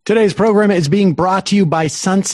Today's program is being brought to you by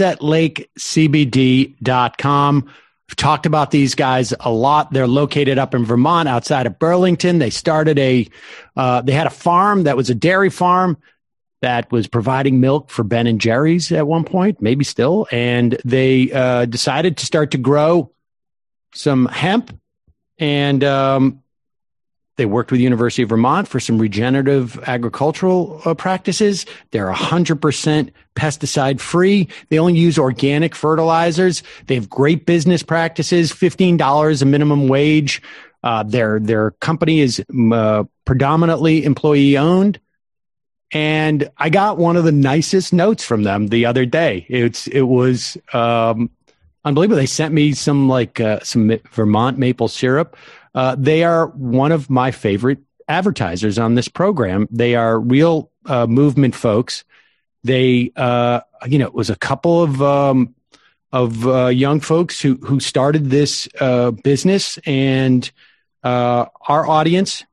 SunsetLakeCBD.com. We've talked about these guys a lot. They're located up in Vermont outside of Burlington. They started they had a farm that was a dairy farm that was providing milk for Ben and Jerry's at one point, maybe still. And they decided to start to grow some hemp, and they worked with the University of Vermont for some regenerative agricultural practices. They're 100% pesticide free. They only use organic fertilizers. They have great business practices, $15 a minimum wage. Their company is predominantly employee owned. And I got one of the nicest notes from them the other day. It was unbelievable. They sent me some Vermont maple syrup. They are one of my favorite advertisers on this program. They are real movement folks. They, it was a couple of young folks who started this business, and our audience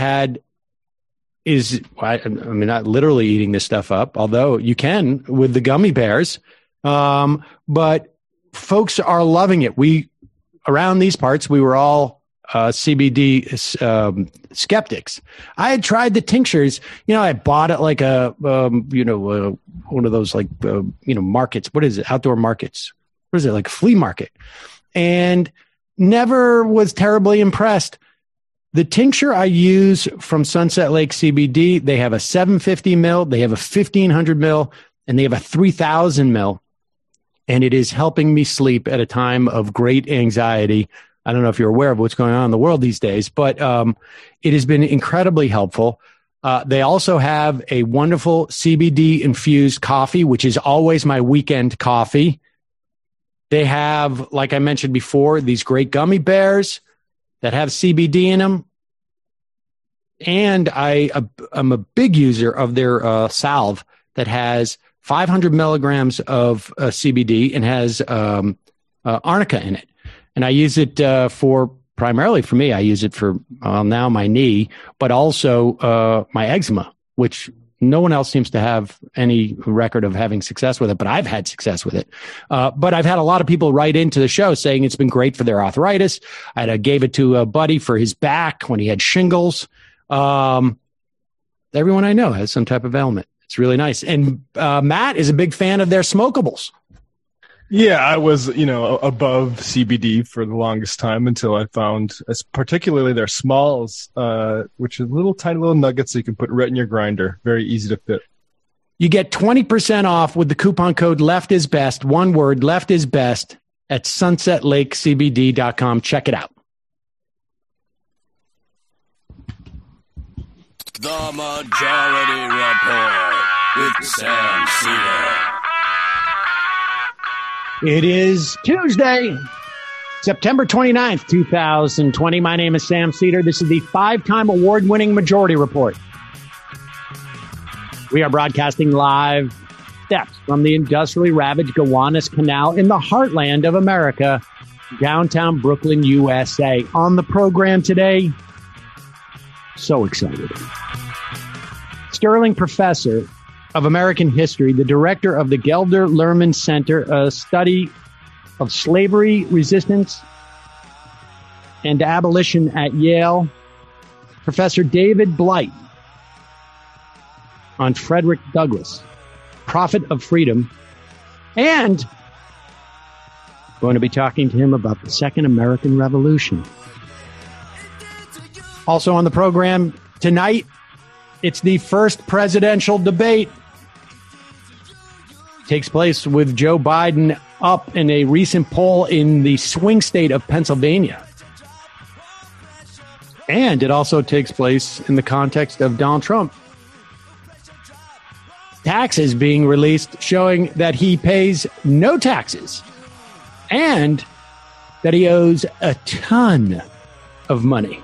I'm not literally eating this stuff up, although you can with the gummy bears. But folks are loving it. Around these parts, we were all CBD skeptics. I had tried the tinctures. I bought it like one of those markets. What is it? Outdoor markets. What is it? Like a flea market. And never was terribly impressed. The tincture I use from Sunset Lake CBD, they have a 750 mil, they have a 1500 mil, and they have a 3000 mil. And it is helping me sleep at a time of great anxiety. I don't know if you're aware of what's going on in the world these days, but it has been incredibly helpful. They also have a wonderful CBD infused coffee, which is always my weekend coffee. They have, like I mentioned before, these great gummy bears that have CBD in them. And I'm a big user of their salve that has 500 milligrams of CBD and has arnica in it. And I use it primarily for me. I use it for now my knee, but also my eczema, which no one else seems to have any record of having success with it, but I've had success with it. But I've had a lot of people write into the show saying it's been great for their arthritis. I gave it to a buddy for his back when he had shingles. Everyone I know has some type of ailment. It's really nice. And Matt is a big fan of their smokables. Yeah, I was, above CBD for the longest time until I found, particularly their smalls, which are tiny little nuggets that you can put right in your grinder. Very easy to fit. You get 20% off with the coupon code LEFTISBEST, one word, LEFTISBEST, at SunsetLakeCBD.com. Check it out. The Majority Report with Sam Seder. It is Tuesday, September 29th, 2020. My name is Sam Seder. This is the 5-time award-winning Majority Report. We are broadcasting live steps from the industrially ravaged Gowanus Canal in the heartland of America, downtown Brooklyn, USA. On the program today, so excited. Sterling Professor of American History, the director of the Gelder Lerman Center, a study of slavery, resistance, and abolition at Yale, Professor David Blight on Frederick Douglass, Prophet of Freedom, and going to be talking to him about the Second American Revolution. Also on the program tonight, it's the first presidential debate. Takes place with Joe Biden up in a recent poll in the swing state of Pennsylvania. And it also takes place in the context of Donald Trump. Taxes being released showing that he pays no taxes and that he owes a ton of money.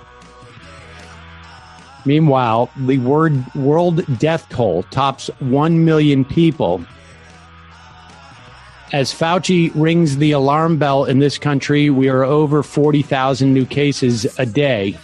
Meanwhile, the world death toll tops 1 million people. As Fauci rings the alarm bell in this country, we are over 40,000 new cases a day.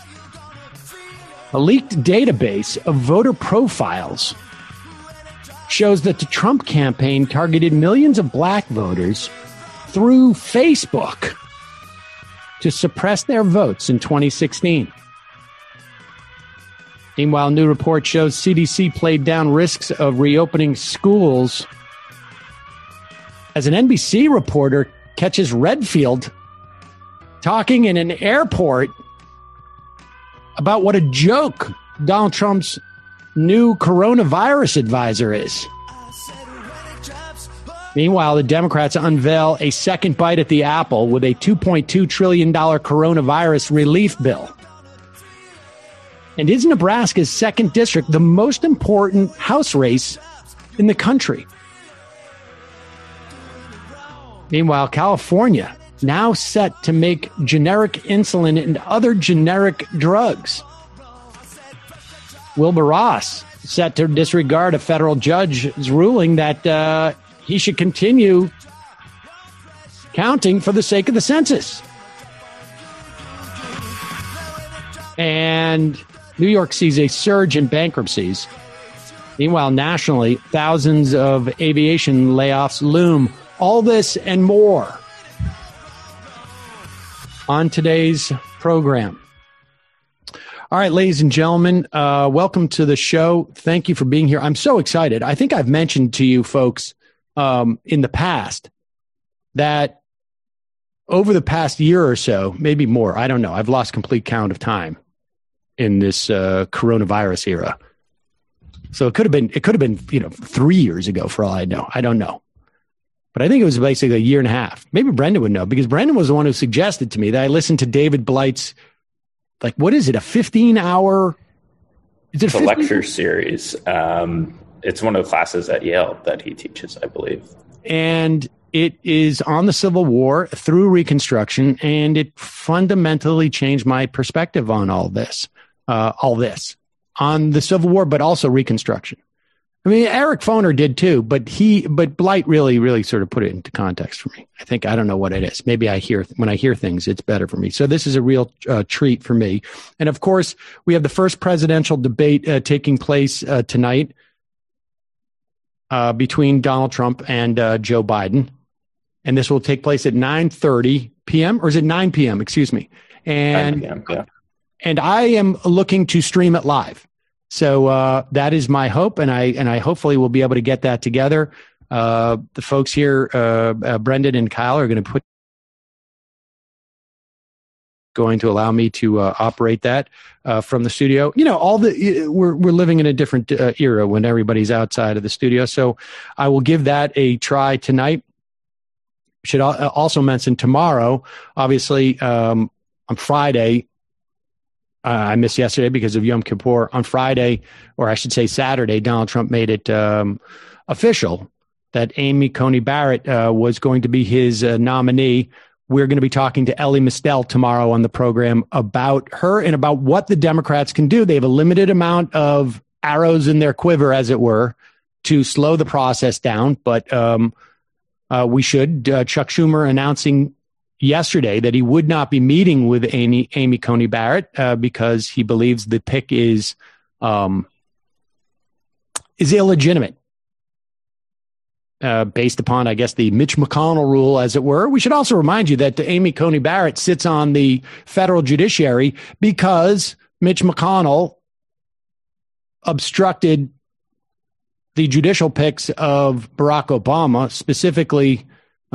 A leaked database of voter profiles shows that the Trump campaign targeted millions of black voters through Facebook to suppress their votes in 2016. Meanwhile, a new report shows CDC played down risks of reopening schools as an NBC reporter catches Redfield talking in an airport about what a joke Donald Trump's new coronavirus advisor is. Meanwhile, the Democrats unveil a second bite at the apple with a $2.2 trillion coronavirus relief bill. And is Nebraska's 2nd district the most important House race in the country? Meanwhile, California now set to make generic insulin and other generic drugs. Wilbur Ross set to disregard a federal judge's ruling that he should continue counting for the sake of the census. And New York sees a surge in bankruptcies. Meanwhile, nationally, thousands of aviation layoffs loom. All this and more on today's program. All right, ladies and gentlemen, welcome to the show. Thank you for being here. I'm so excited. I think I've mentioned to you folks in the past that over the past year or so, maybe more, I don't know. I've lost complete count of time in this coronavirus era. So it could have been, 3 years ago for all I know. I don't know. But I think it was basically a year and a half. Maybe Brendan would know because Brendan was the one who suggested to me that I listen to David Blight's, like, what is it? A 15-hour? Is it a lecture series? It's one of the classes at Yale that he teaches, I believe. And it is on the Civil War through Reconstruction, and it fundamentally changed my perspective on all this on the Civil War, but also Reconstruction. I mean, Eric Foner did too, but Blight really, really sort of put it into context for me. I don't know what it is. Maybe when I hear things, it's better for me. So this is a real treat for me. And of course, we have the first presidential debate taking place tonight between Donald Trump and Joe Biden. And this will take place at 9:30 p.m. or is it 9 p.m.? Excuse me. And 9 p.m., yeah. And I am looking to stream it live. So that is my hope, and I hopefully will be able to get that together. The folks here, Brendan and Kyle, are going to allow me to operate that from the studio. You know, we're living in a different era when everybody's outside of the studio. So I will give that a try tonight. Should also mention tomorrow, obviously on Friday. I missed yesterday because of Yom Kippur. On Friday, or I should say Saturday, Donald Trump made it official that Amy Coney Barrett was going to be his nominee. We're going to be talking to Elie Mystal tomorrow on the program about her and about what the Democrats can do. They have a limited amount of arrows in their quiver, as it were, to slow the process down. But we should. Chuck Schumer announcing yesterday that he would not be meeting with Amy Coney Barrett because he believes the pick is illegitimate based upon, I guess, the Mitch McConnell rule, as it were. We should also remind you that Amy Coney Barrett sits on the federal judiciary because Mitch McConnell obstructed the judicial picks of Barack Obama, specifically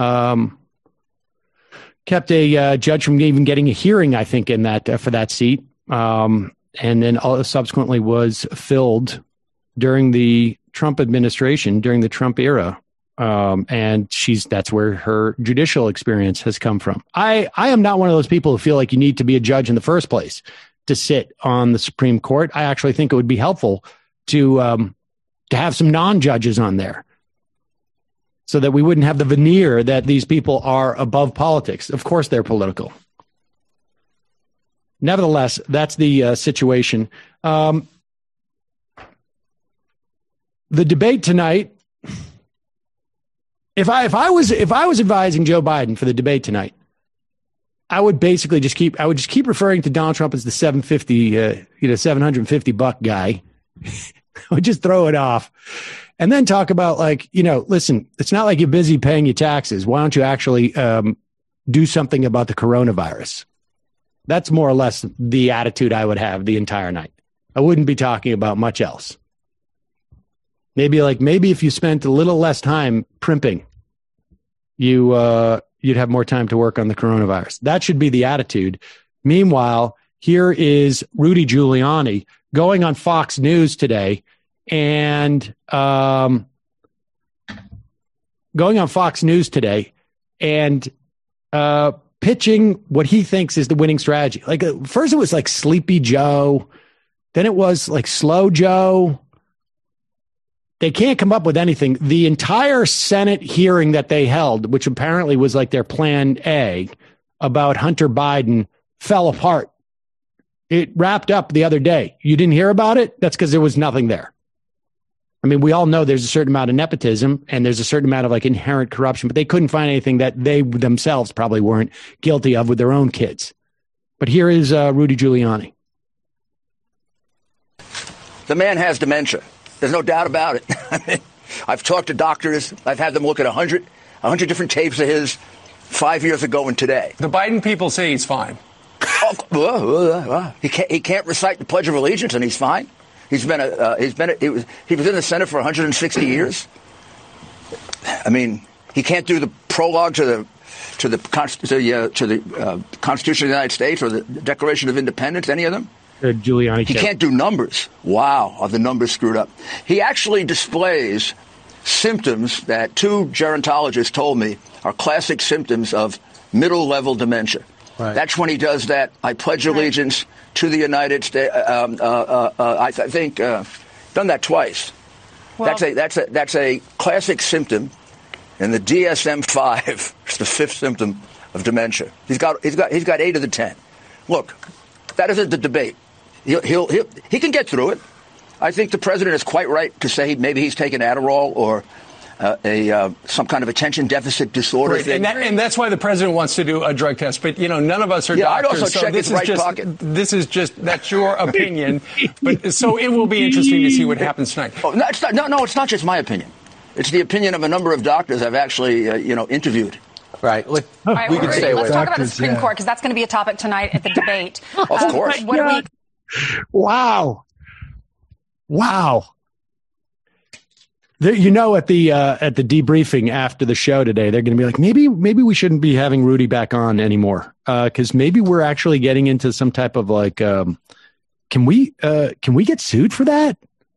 kept a judge from even getting a hearing, I think, in that for that seat, and then subsequently was filled during the Trump administration, during the Trump era, and that's where her judicial experience has come from. I am not one of those people who feel like you need to be a judge in the first place to sit on the Supreme Court. I actually think it would be helpful to have some non-judges on there, so that we wouldn't have the veneer that these people are above politics. Of course, they're political. Nevertheless, that's the situation. The debate tonight. If I was advising Joe Biden for the debate tonight, I would basically just keep referring to Donald Trump as the $750 guy. I would just throw it off. And then talk about like, listen, it's not like you're busy paying your taxes. Why don't you actually do something about the coronavirus? That's more or less the attitude I would have the entire night. I wouldn't be talking about much else. Maybe if you spent a little less time primping, you'd have more time to work on the coronavirus. That should be the attitude. Meanwhile, here is Rudy Giuliani going on Fox News today and pitching what he thinks is the winning strategy. Like first it was like Sleepy Joe, then it was like Slow Joe. They can't come up with anything. The entire Senate hearing that they held, which apparently was like their plan A about Hunter Biden, fell apart. It wrapped up the other day. You didn't hear about it? That's because there was nothing there. I mean, we all know there's a certain amount of nepotism and there's a certain amount of like inherent corruption, but they couldn't find anything that they themselves probably weren't guilty of with their own kids. But here is Rudy Giuliani. The man has dementia. There's no doubt about it. I mean, I've talked to doctors. I've had them look at 100 different tapes of his 5 years ago and today. The Biden people say he's fine. He can't recite the Pledge of Allegiance and he's fine. He was in the Senate for 160 years. I mean, he can't do the prologue to the Constitution of the United States or the Declaration of Independence, any of them. Giuliani. He can't do numbers. Wow, are the numbers screwed up? He actually displays symptoms that two gerontologists told me are classic symptoms of middle-level dementia. Right. That's when he does that. I pledge allegiance to the United States. I think done that twice. Well, that's a classic symptom, and the DSM-5 is the fifth symptom of dementia. He's got 8 of the 10. Look, that isn't the debate. He can get through it. I think the president is quite right to say maybe he's taken Adderall or some kind of attention deficit disorder thing. And that's why the president wants to do a drug test. But, none of us are doctors. I'd also check his right pocket. That's your opinion. But so it will be interesting to see what happens tonight. Oh, no, it's not just my opinion. It's the opinion of a number of doctors I've actually, interviewed. Right. We can stay away. Let's talk about the Supreme Court, because that's going to be a topic tonight at the debate. Of course. Wow. At the debriefing after the show today, they're going to be like, maybe we shouldn't be having Rudy back on anymore, because maybe we're actually getting into some type of like, can we get sued for that?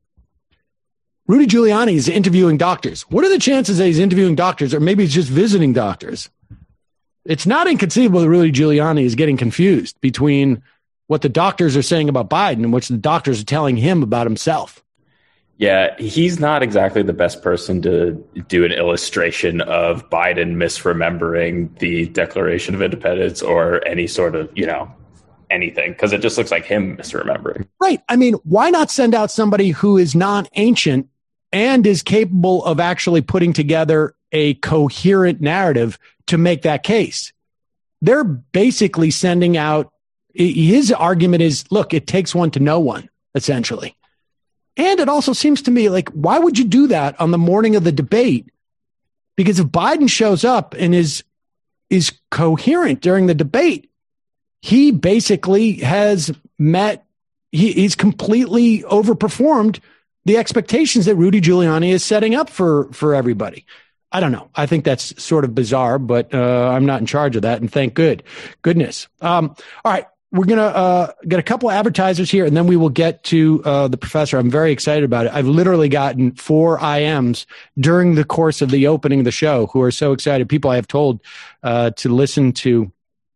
Rudy Giuliani is interviewing doctors. What are the chances that he's interviewing doctors, or maybe he's just visiting doctors? It's not inconceivable that Rudy Giuliani is getting confused between what the doctors are saying about Biden and what the doctors are telling him about himself. Yeah, he's not exactly the best person to do an illustration of Biden misremembering the Declaration of Independence or any sort of, anything, because it just looks like him misremembering. Right. I mean, why not send out somebody who is non-ancient and is capable of actually putting together a coherent narrative to make that case? They're basically sending out, his argument is, look, it takes one to know one, essentially. And it also seems to me like, why would you do that on the morning of the debate? Because if Biden shows up and is coherent during the debate, he basically has he's completely overperformed the expectations that Rudy Giuliani is setting up for everybody. I don't know. I think that's sort of bizarre, but I'm not in charge of that. And thank goodness. All right. We're going to get a couple of advertisers here, and then we will get to the professor. I'm very excited about it. I've literally gotten 4 IMs during the course of the opening of the show who are so excited. People I have told to listen to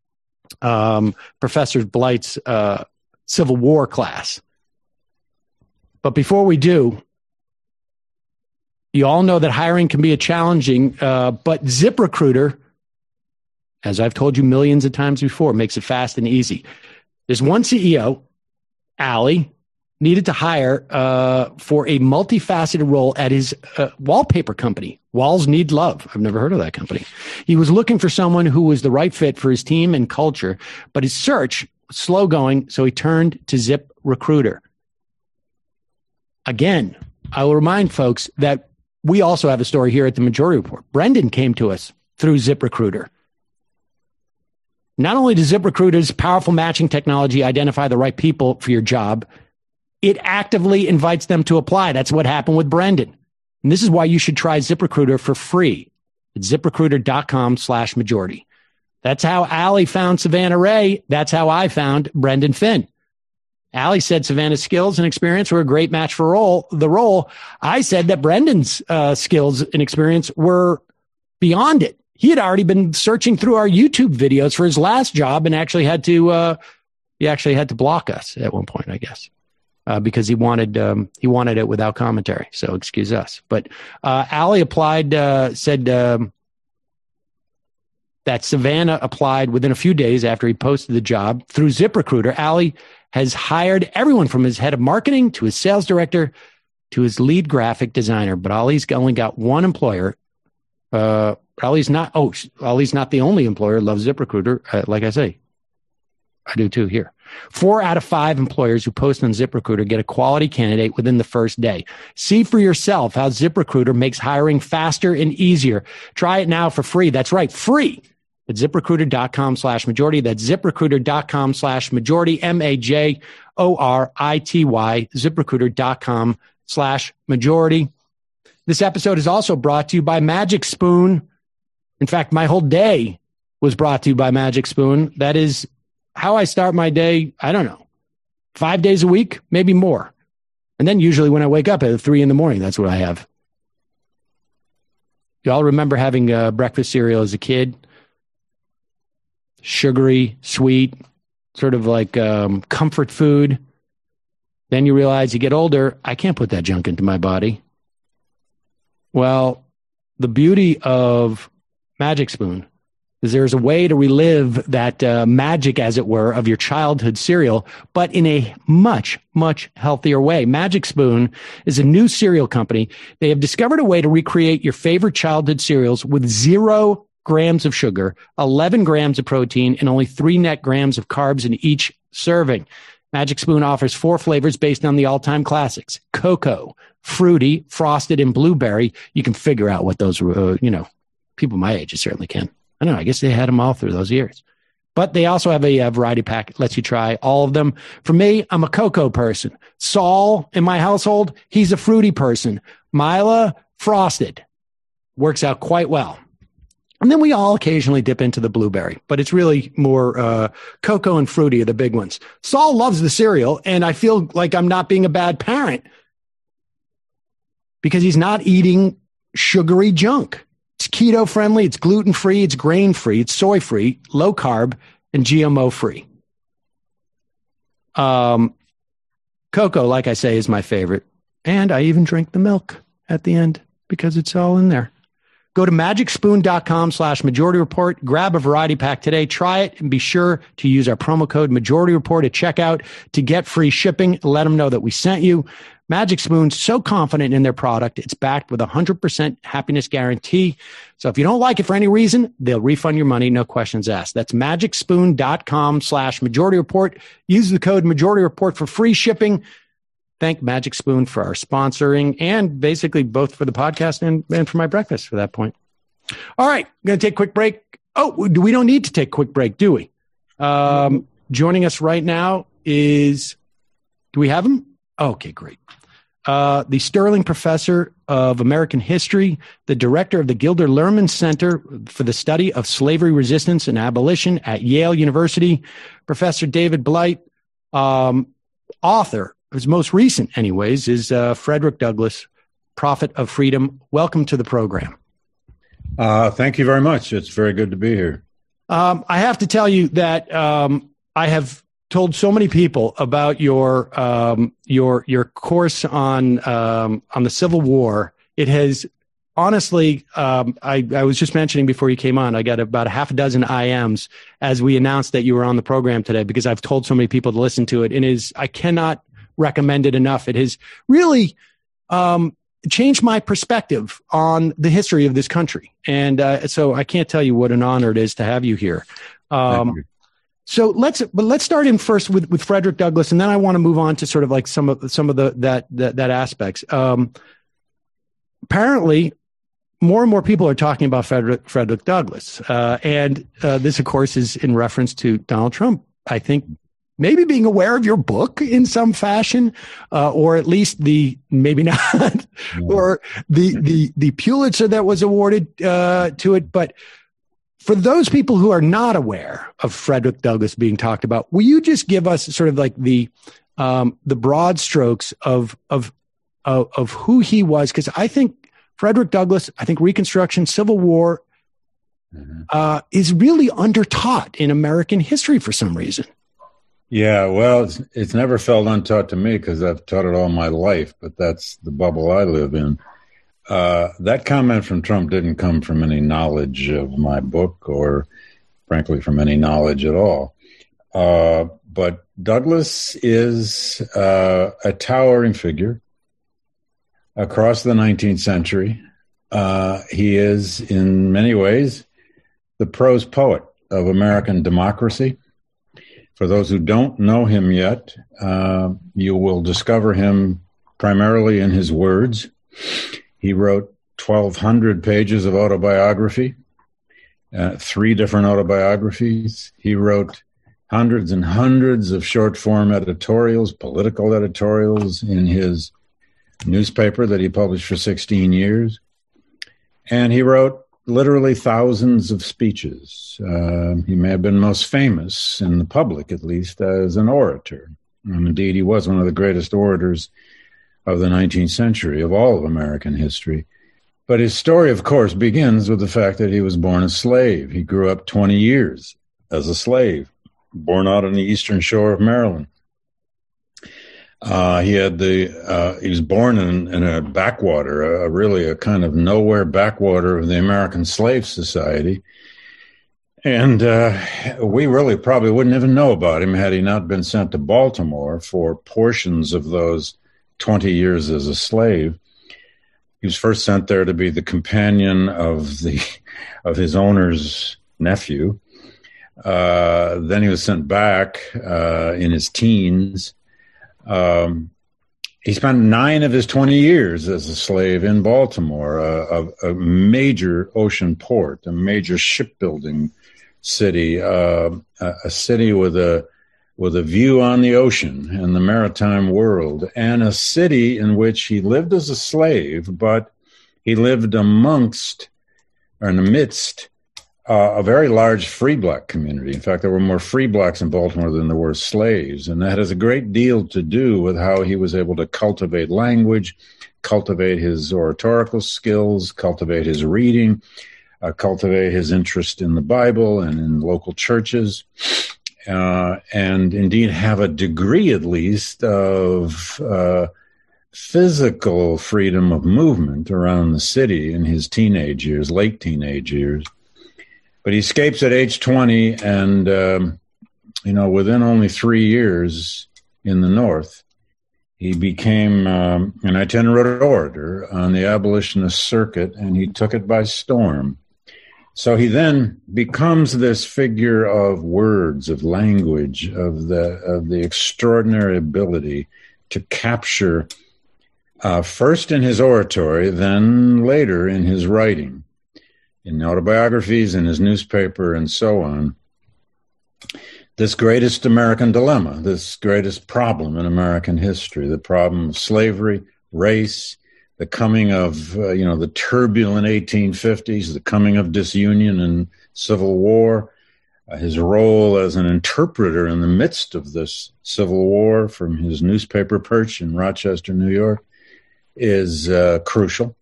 Professor Blight's Civil War class. But before we do, you all know that hiring can be a challenging, but ZipRecruiter, as I've told you millions of times before, makes it fast and easy. There's one CEO, Allie, needed to hire for a multifaceted role at his wallpaper company, Walls Need Love. I've never heard of that company. He was looking for someone who was the right fit for his team and culture, but his search was slow going, so he turned to ZipRecruiter. Again, I will remind folks that we also have a story here at the Majority Report. Brendan came to us through ZipRecruiter. Not only does ZipRecruiter's powerful matching technology identify the right people for your job, it actively invites them to apply. That's what happened with Brendan. And this is why you should try ZipRecruiter for free at ZipRecruiter.com/majority. That's how Allie found Savannah Ray. That's how I found Brendan Finn. Allie said Savannah's skills and experience were a great match for the role. I said that Brendan's skills and experience were beyond it. He had already been searching through our YouTube videos for his last job and actually had to block us at one point, I guess, because he wanted it without commentary. So excuse us. But Allie applied, said that Savannah applied within a few days after he posted the job through ZipRecruiter. Allie has hired everyone from his head of marketing to his sales director to his lead graphic designer. But Ali's only got one employer. Ali's not the only employer. Loves ZipRecruiter. Like I say, I do too here. 4 out of 5 employers who post on ZipRecruiter get a quality candidate within the first day. See for yourself how ZipRecruiter makes hiring faster and easier. Try it now for free. That's right, free. At ZipRecruiter.com/majority. That's ZipRecruiter.com/majority. MAJORITY. ZipRecruiter.com/majority. This episode is also brought to you by Magic Spoon. In fact, my whole day was brought to you by Magic Spoon. That is how I start my day. I don't know, 5 days a week, maybe more. And then usually when I wake up at 3 a.m, that's what I have. Y'all remember having breakfast cereal as a kid? Sugary, sweet, sort of like comfort food. Then you realize you get older, I can't put that junk into my body. Well, the beauty of Magic Spoon is there's a way to relive that magic, as it were, of your childhood cereal, but in a much, much healthier way. Magic Spoon is a new cereal company. They have discovered a way to recreate your favorite childhood cereals with 0 grams of sugar, 11 grams of protein, and only 3 net grams of carbs in each serving. Magic Spoon offers 4 flavors based on the all-time classics: cocoa, fruity, frosted, and blueberry. You can figure out what those, people my age certainly can. I don't know. I guess they had them all through those years. But they also have a variety pack that lets you try all of them. For me, I'm a cocoa person. Saul, in my household, he's a fruity person. Mila, frosted. Works out quite well. And then we all occasionally dip into the blueberry, but it's really more cocoa and fruity are the big ones. Saul loves the cereal, and I feel like I'm not being a bad parent because he's not eating sugary junk. It's keto friendly, it's gluten free, it's grain free, it's soy free, low carb, and GMO free. Cocoa, like I say, is my favorite. And I even drink the milk at the end because it's all in there. Go to magicspoon.com/majority report. Grab a variety pack today. Try it and be sure to use our promo code majority report at checkout to get free shipping. Let them know that we sent you. Magic Spoon's so confident in their product, it's backed with a 100% happiness guarantee. So if you don't like it for any reason, they'll refund your money, no questions asked. That's magicspoon.com/majority report. Use the code majority report for free shipping. Thank Magic Spoon for our sponsoring and basically both for the podcast and for my breakfast for that point. All right, I'm going to take a quick break. Oh, we don't need to take a quick break, do we? Joining us right now is, do we have him? Okay, great. The Sterling Professor of American History, the Director of the Gilder Lehrman Center for the Study of Slavery Resistance and Abolition at Yale University, Professor David Blight, author. His most recent, anyways, is Frederick Douglass, Prophet of Freedom. Welcome to the program. Thank you very much. It's very good to be here. I have to tell you that I have told so many people about your course on the Civil War. It has honestly, I was just mentioning before you came on, I got about a half a dozen IMs as we announced that you were on the program today because I've told so many people to listen to it. And I cannot recommend it enough. It has really changed my perspective on the history of this country. And so I can't tell you what an honor it is to have you here. Thank you. So let's start in first with Frederick Douglass, and then I want to move on to sort of like some of that aspects. apparently more and more people are talking about Frederick Douglass. And this, of course, is in reference to Donald Trump, I think, maybe being aware of your book in some fashion, or at least maybe not, or the Pulitzer that was awarded to it. But for those people who are not aware of Frederick Douglass being talked about, will you just give us sort of like the broad strokes of who he was? Because I think Frederick Douglass, I think Reconstruction, Civil War, is really undertaught in American history for some reason. Yeah, well, it's never felt untaught to me because I've taught it all my life, but that's the bubble I live in. That comment from Trump didn't come from any knowledge of my book or, frankly, from any knowledge at all. But Douglass is a towering figure across the 19th century. He is, in many ways, the prose poet of American democracy. For those who don't know him yet, you will discover him primarily in his words. He wrote 1,200 pages of autobiography, 3 different autobiographies. He wrote hundreds and hundreds of short-form editorials, political editorials in his newspaper that he published for 16 years. And he wrote literally thousands of speeches. He may have been most famous in the public, at least, as an orator. And indeed, he was one of the greatest orators of the 19th century, of all of American history. But his story, of course, begins with the fact that he was born a slave. He grew up 20 years as a slave, born out on the eastern shore of Maryland. He was born in a backwater, really a kind of nowhere backwater of the American Slave Society. And we really probably wouldn't even know about him had he not been sent to Baltimore for portions of those 20 years as a slave. He was first sent there to be the companion of his owner's nephew. Then he was sent back in his teens. He spent 9 of his 20 years as a slave in Baltimore, a major ocean port, a major shipbuilding city, a city with a view on the ocean and the maritime world, and a city in which he lived as a slave, but he lived amidst a very large free black community. In fact, there were more free blacks in Baltimore than there were slaves. And that has a great deal to do with how he was able to cultivate language, cultivate his oratorical skills, cultivate his reading, cultivate his interest in the Bible and in local churches, and indeed have a degree, at least, of physical freedom of movement around the city in his teenage years, late teenage years. But he escapes at age 20, and, within only 3 years in the North, he became an itinerant orator on the abolitionist circuit, and he took it by storm. So he then becomes this figure of words, of language, of the extraordinary ability to capture, first in his oratory, then later in his writing, in autobiographies, in his newspaper, and so on, this greatest American dilemma, this greatest problem in American history, the problem of slavery, race, the coming of, the turbulent 1850s, the coming of disunion and civil war, his role as an interpreter in the midst of this civil war from his newspaper perch in Rochester, New York, is crucial.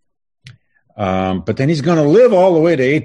But then he's going to live all the way to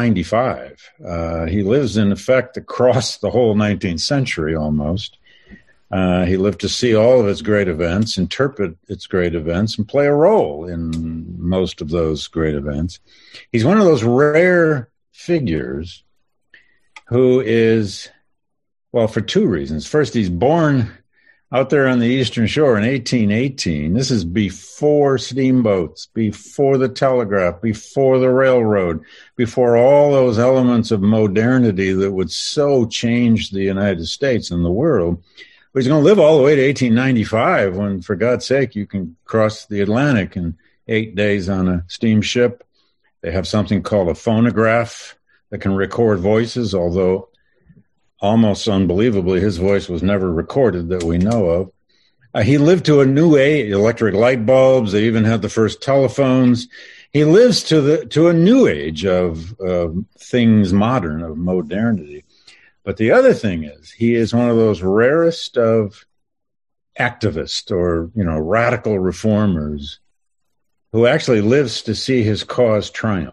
1895. He lives, in effect, across the whole 19th century almost. He lived to see all of its great events, interpret its great events, and play a role in most of those great events. He's one of those rare figures who is, well, for 2 reasons. First, he's born out there on the Eastern Shore in 1818. This is before steamboats, before the telegraph, before the railroad, before all those elements of modernity that would so change the United States and the world. But he's going to live all the way to 1895 when, for God's sake, you can cross the Atlantic in 8 days on a steamship. They have something called a phonograph that can record voices, although almost unbelievably, his voice was never recorded that we know of. He lived to a new age, electric light bulbs. They even had the first telephones. He lives to a new age of things modern, of modernity. But the other thing is, he is one of those rarest of activists or, radical reformers who actually lives to see his cause triumph.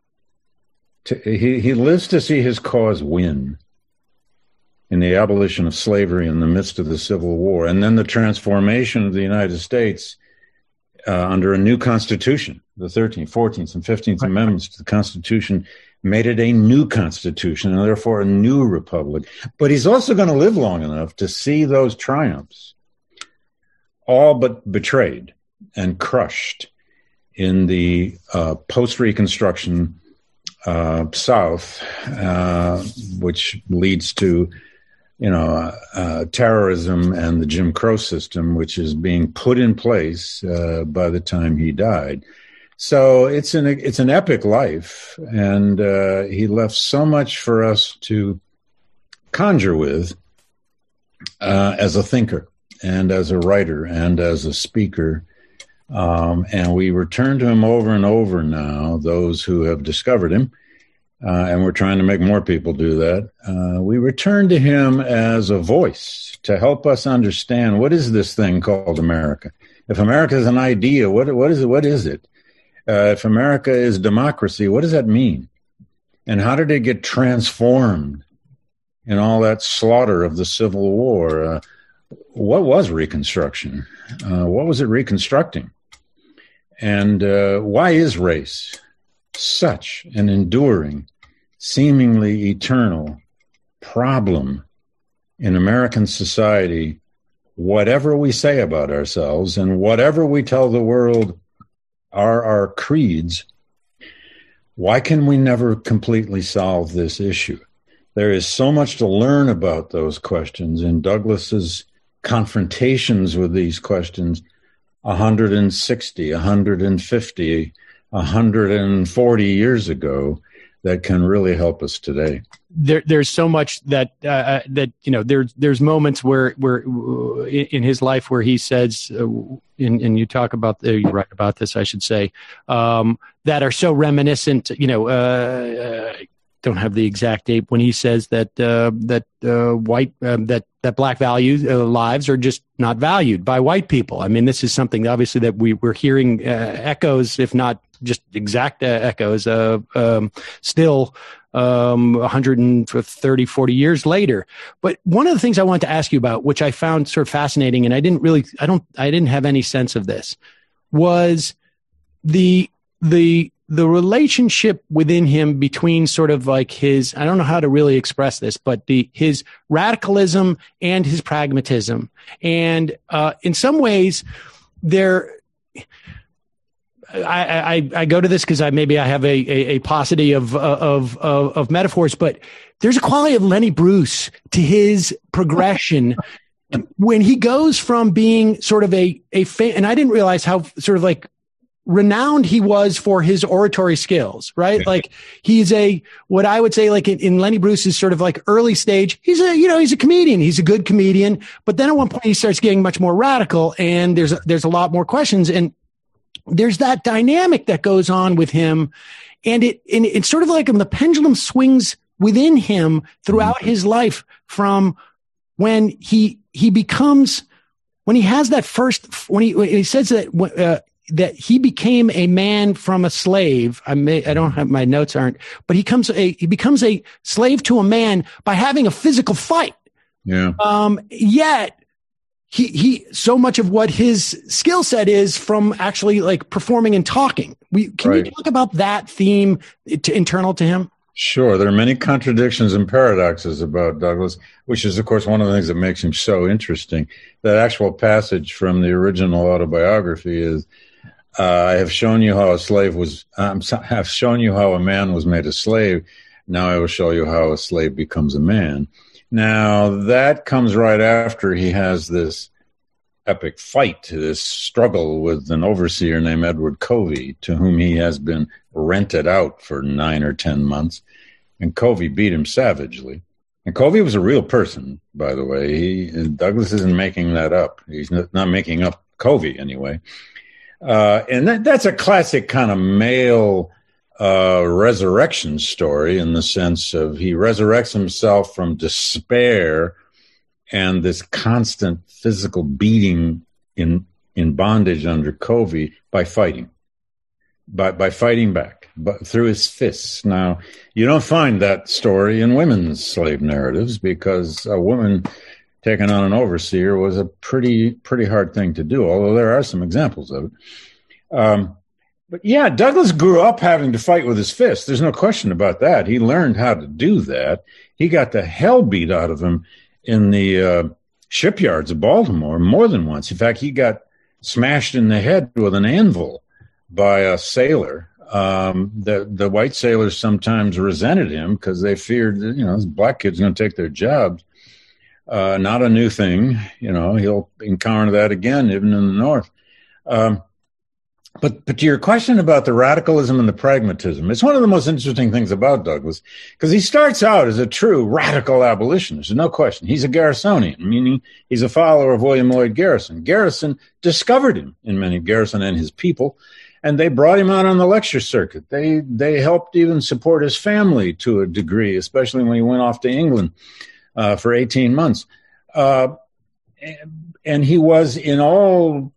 He lives to see his cause win in the abolition of slavery in the midst of the Civil War, and then the transformation of the United States under a new Constitution. The 13th, 14th, and 15th Amendments to the Constitution made it a new Constitution and therefore a new republic. But he's also going to live long enough to see those triumphs all but betrayed and crushed in the post-Reconstruction South, which leads to terrorism and the Jim Crow system, which is being put in place by the time he died. So it's an epic life, and he left so much for us to conjure with as a thinker and as a writer and as a speaker. And we return to him over and over now, those who have discovered him. And we're trying to make more people do that. We return to him as a voice to help us understand what is this thing called America. If America is an idea, what is it? If America is democracy, what does that mean? And how did it get transformed in all that slaughter of the Civil War? What was Reconstruction? What was it reconstructing? And why is race such an enduring, seemingly eternal problem in American society, whatever we say about ourselves and whatever we tell the world are our creeds? Why can we never completely solve this issue? There is so much to learn about those questions in Douglas's confrontations with these questions 160, 150, 140 years ago that can really help us today. There's so much that there's moments where in his life where he says, and you talk about, you write about this, I should say, that are so reminiscent. Don't have the exact date when he says that black lives are just not valued by white people. I mean, this is something obviously that we're hearing echoes, if not just exact echoes, still 130, 40 years later. But one of the things I wanted to ask you about, which I found sort of fascinating, and I didn't have any sense of this, was the relationship within him between sort of like his, I don't know how to really express this, but his radicalism and his pragmatism. And in some ways, I go to this because maybe I have a paucity of metaphors, but there's a quality of Lenny Bruce to his progression when he goes from being sort of and I didn't realize how sort of like renowned he was for his oratory skills, right? Yeah. Like he's what I would say, like in Lenny Bruce's sort of like early stage, he's a comedian. He's a good comedian. But then at one point he starts getting much more radical and there's a lot more questions. And there's that dynamic that goes on with him. And it's sort of like the pendulum swings within him throughout his life from when he becomes, when he has that first, when he says that he became a man from a slave. I don't have, my notes aren't, but he becomes a slave to a man by having a physical fight. Yeah. Yet he so much of what his skill set is from actually like performing and talking. Can you talk about that theme internal to him? Sure. There are many contradictions and paradoxes about Douglas, which is, of course, one of the things that makes him so interesting. That actual passage from the original autobiography is, I have shown you how have shown you how a man was made a slave. Now I will show you how a slave becomes a man. Now that comes right after he has this epic fight, this struggle with an overseer named Edward Covey, to whom he has been rented out for 9 or 10 months. And Covey beat him savagely. And Covey was a real person, by the way. Douglas isn't making that up. He's not making up Covey, anyway. And that's a classic kind of male resurrection story, in the sense of he resurrects himself from despair and this constant physical beating in bondage under Covey by fighting. By fighting back, but through his fists. Now, you don't find that story in women's slave narratives, because a woman taking on an overseer was a pretty hard thing to do, although there are some examples of it. But yeah, Douglas grew up having to fight with his fists. There's no question about that. He learned how to do that. He got the hell beat out of him in the shipyards of Baltimore more than once. In fact, he got smashed in the head with an anvil by a sailor. The white sailors sometimes resented him because they feared that, this black kid's going to take their jobs. Not a new thing. He'll encounter that again, even in the North. But to your question about the radicalism and the pragmatism, it's one of the most interesting things about Douglas, because he starts out as a true radical abolitionist. There's no question. He's a Garrisonian, meaning he's a follower of William Lloyd Garrison. Garrison discovered him Garrison and his people, and they brought him out on the lecture circuit. They helped even support his family to a degree, especially when he went off to England for 18 months. And he was in all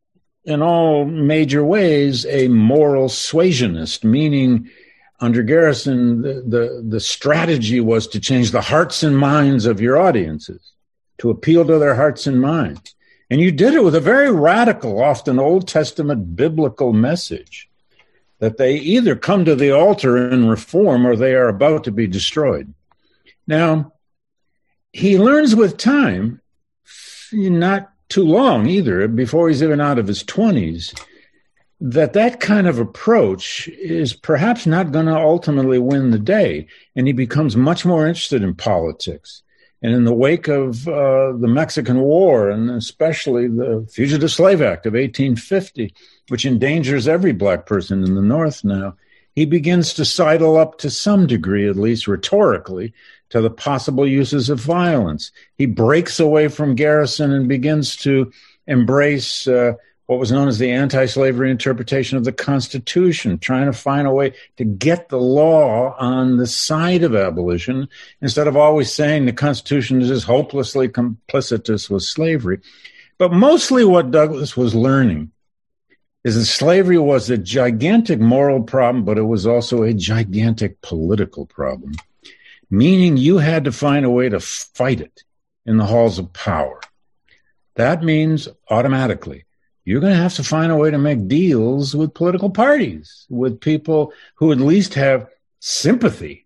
major ways a moral suasionist, meaning under Garrison, the strategy was to change the hearts and minds of your audiences, to appeal to their hearts and minds. And you did it with a very radical, often Old Testament biblical message that they either come to the altar and reform or they are about to be destroyed. Now, he learns with time, not too long either, before he's even out of his 20s, that kind of approach is perhaps not going to ultimately win the day. And he becomes much more interested in politics. And in the wake of the Mexican War, and especially the Fugitive Slave Act of 1850, which endangers every black person in the North now, he begins to sidle up to some degree, at least rhetorically, to the possible uses of violence. He breaks away from Garrison and begins to embrace what was known as the anti-slavery interpretation of the Constitution, trying to find a way to get the law on the side of abolition, instead of always saying the Constitution is just hopelessly complicitous with slavery. But mostly what Douglas was learning is that slavery was a gigantic moral problem, but it was also a gigantic political problem, meaning you had to find a way to fight it in the halls of power. That means automatically you're going to have to find a way to make deals with political parties, with people who at least have sympathy,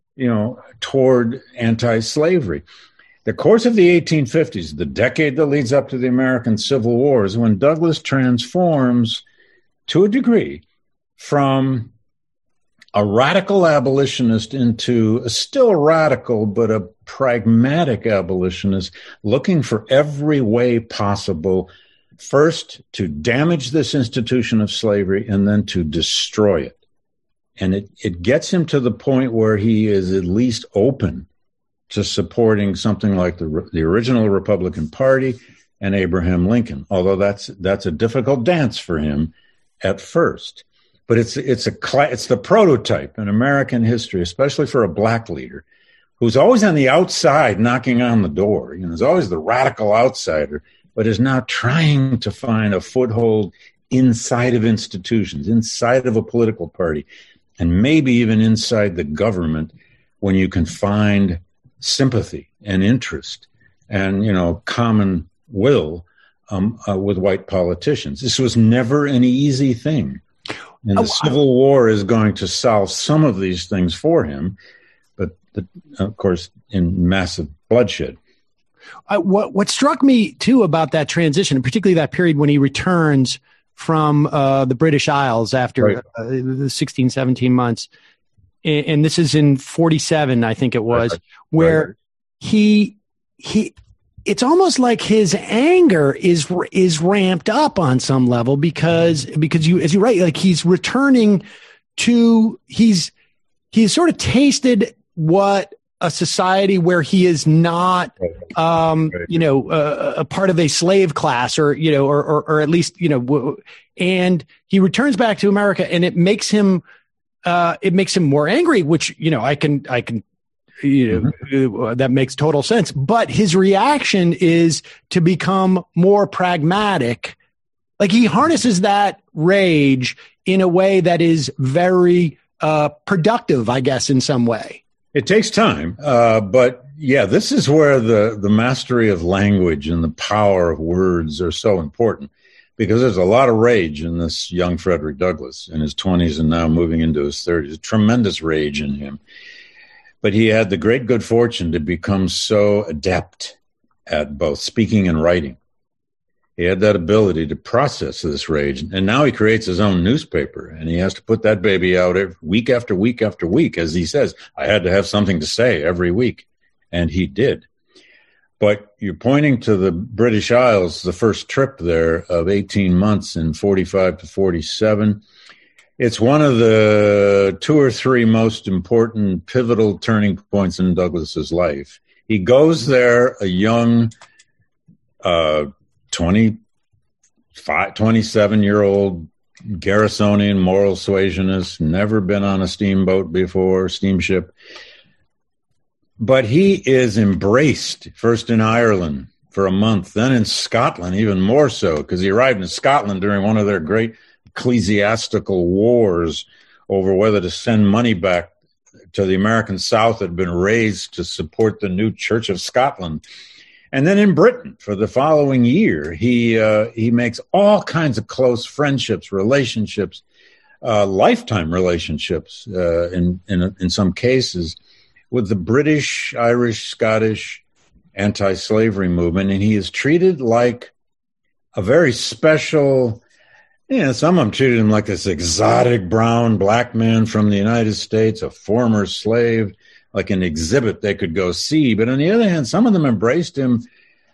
toward anti-slavery. The course of the 1850s, the decade that leads up to the American Civil War, is when Douglas transforms, to a degree, from a radical abolitionist into a still radical but a pragmatic abolitionist, looking for every way possible, first to damage this institution of slavery and then to destroy it. And it gets him to the point where he is at least open to supporting something like the original Republican Party and Abraham Lincoln, although that's a difficult dance for him at first. But it's the prototype in American history, especially for a black leader, who's always on the outside knocking on the door. There's always the radical outsider, but is now trying to find a foothold inside of institutions, inside of a political party, and maybe even inside the government, when you can find sympathy and interest and, common will with white politicians. This was never an easy thing. And the Civil War is going to solve some of these things for him, but of course, in massive bloodshed. What struck me, too, about that transition, and particularly that period when he returns from the British Isles after the 16, 17 months, and this is in 47, I think it was, where he it's almost like his anger is ramped up on some level because you, as you're right, like he's returning to, he's sort of tasted what a society where he is not, a part of a slave class or at least, and he returns back to America, and it makes him more angry, which, I can, that makes total sense. But his reaction is to become more pragmatic. Like he harnesses that rage in a way that is very productive, I guess, in some way. It takes time. But yeah, this is where the mastery of language and the power of words are so important, because there's a lot of rage in this young Frederick Douglass in his 20s and now moving into his 30s, tremendous rage in him. But he had the great good fortune to become so adept at both speaking and writing. He had that ability to process this rage. And now he creates his own newspaper, and he has to put that baby out week after week after week. As he says, I had to have something to say every week. And he did. But you're pointing to the British Isles, the first trip there of 18 months in 45 to 47. It's one of the 2 or 3 most important pivotal turning points in Douglass's life. He goes there a young 27-year-old Garrisonian moral suasionist, never been on a steamboat before, steamship. But he is embraced, first in Ireland for a month, then in Scotland, even more so, because he arrived in Scotland during one of their great ecclesiastical wars over whether to send money back to the American South that had been raised to support the new Church of Scotland. And then in Britain for the following year, he makes all kinds of close friendships, relationships, lifetime relationships in some cases with the British, Irish, Scottish anti-slavery movement. And he is treated like a very special, some of them treated him like this exotic brown black man from the United States, a former slave, like an exhibit they could go see. But on the other hand, some of them embraced him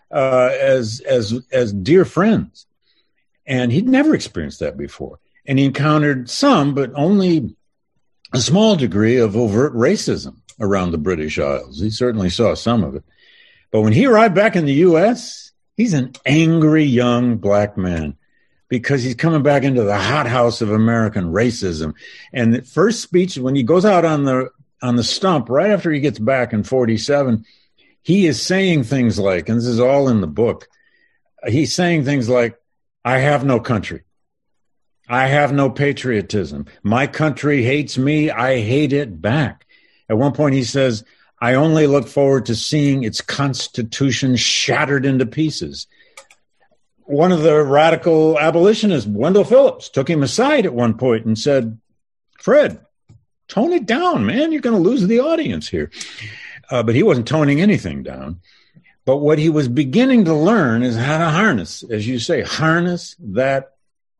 as dear friends. And he'd never experienced that before. And he encountered some, but only a small degree of overt racism around the British Isles. He certainly saw some of it. But when he arrived back in the U.S., he's an angry young black man, because he's coming back into the hothouse of American racism. And the first speech, when he goes out on the stump, right after he gets back in 47, he is saying things like, and this is all in the book, he's saying things like, I have no country. I have no patriotism. My country hates me. I hate it back. At one point he says, I only look forward to seeing its constitution shattered into pieces. One of the radical abolitionists, Wendell Phillips, took him aside at one point and said, Fred, tone it down, man. You're going to lose the audience here. But he wasn't toning anything down. But what he was beginning to learn is how to harness, as you say, harness that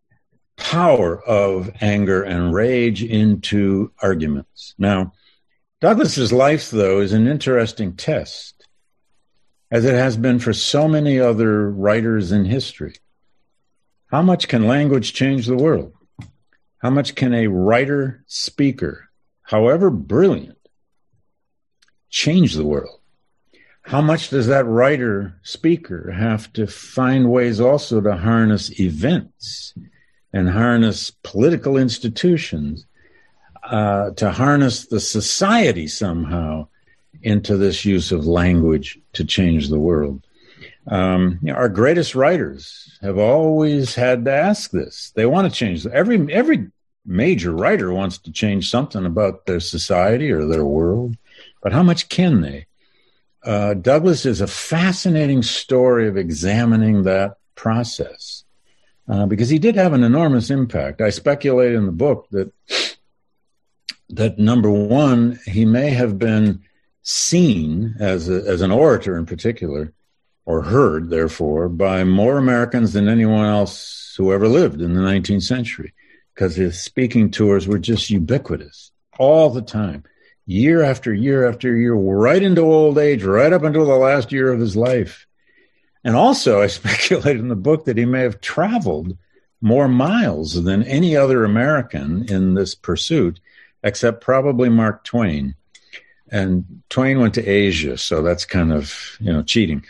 power of anger and rage into arguments. Now, Douglass's life, though, is an interesting test, as it has been for so many other writers in history. How much can language change the world? How much can a writer, speaker, however brilliant, change the world? How much does that writer, speaker have to find ways also to harness events and harness political institutions, to harness the society somehow into this use of language to change the world? Our greatest writers have always had to ask this. They want to change. Every major writer wants to change something about their society or their world, but how much can they? Douglass is a fascinating story of examining that process, because he did have an enormous impact. I speculate in the book that number one, he may have been seen as an orator in particular, or heard, therefore, by more Americans than anyone else who ever lived in the 19th century, because his speaking tours were just ubiquitous all the time, year after year after year, right into old age, right up until the last year of his life. And also, I speculate in the book that he may have traveled more miles than any other American in this pursuit, except probably Mark Twain. And Twain went to Asia, so that's kind of, cheating.